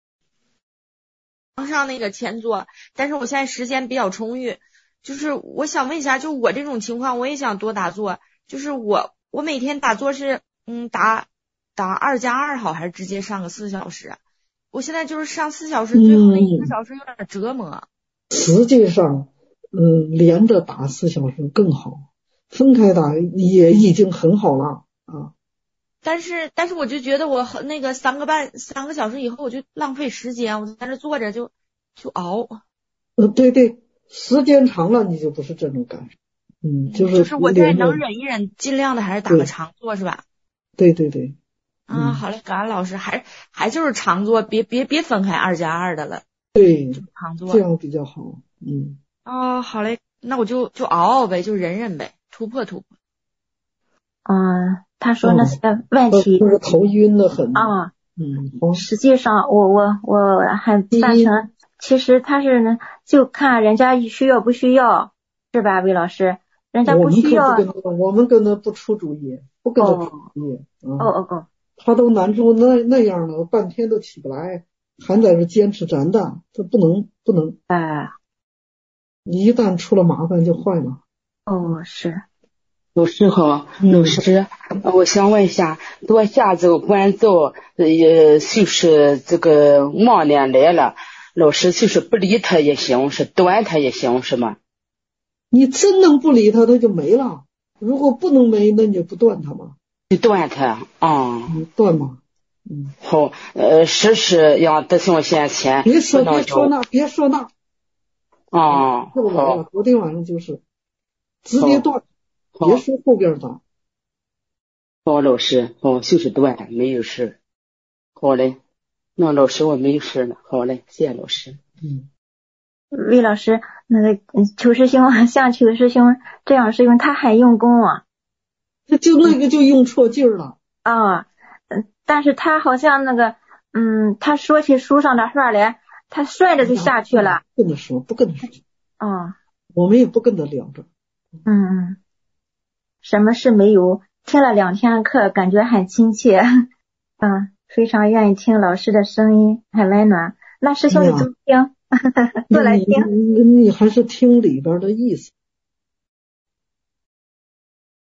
上那个前座，但是我现在时间比较充裕，就是我想问一下，就我这种情况，我也想多打坐，就是我我每天打坐是嗯打打二加二好，还是直接上个四小时？我现在就是上四小时，最后那一个小时有点折磨。 嗯、实际上，嗯，连着打四小时更好，分开打也已经很好了啊。 但是，但是我就觉得我那个三个半三个小时以后，我就浪费时间，我在这坐着就就熬。 呃，对对，时间长了你就不是这种感受，嗯，就是就是我再能忍一忍，尽量的还是打个长坐是吧？ 对对对。 啊，好嘞，感恩老师，还还就是长坐，别别别分开二加二的了。 对， 长坐这样比较好。嗯。 哦，好嘞，那我就就熬熬呗，就忍忍呗，突破突破。 嗯，他说那是个问题。 那个头晕的很。 啊， 嗯， 实际上我我我还赞成，其实他是呢，就看人家需要不需要，是吧，魏老师？人家不需要。 我们跟我们跟他不出主意，不跟他出主意。 哦哦哦。 他都难住那那样了，半天都起不来，还在这坚持咱的，这不能不能。 哎， 一旦出了麻烦就坏了。 哦，是。 有时候老师，我想问一下，多下走关走，呃，就是这个忘年来了，老师就是不理他也行，是断他也行，是吗？ 你真能不理他，他就没了。如果不能没，那你就不断他嘛。 你断他啊？ 你断嘛。嗯。 好，呃，时时要得向先前。 别说别说那，别说那。 啊。 后来啊，昨天晚上就是直接断，别说后边的。 好，老师，好，就是断，没有事。好嘞，那老师我没有事了。好嘞，谢谢老师。 嗯。 魏老师，那个求师兄像求师兄这样师兄，他很用功啊。 他就那个就用错劲儿了。 啊，嗯，但是他好像那个，嗯，他说起书上的话来，他顺着就下去了。 不跟他说，不跟他说。 哦。 我们也不跟他聊着。 嗯嗯。什么事没有？听了两天课，感觉很亲切。嗯，非常愿意听老师的声音，很温暖。那师兄你怎么听？过来听。 你你还是听里边的意思。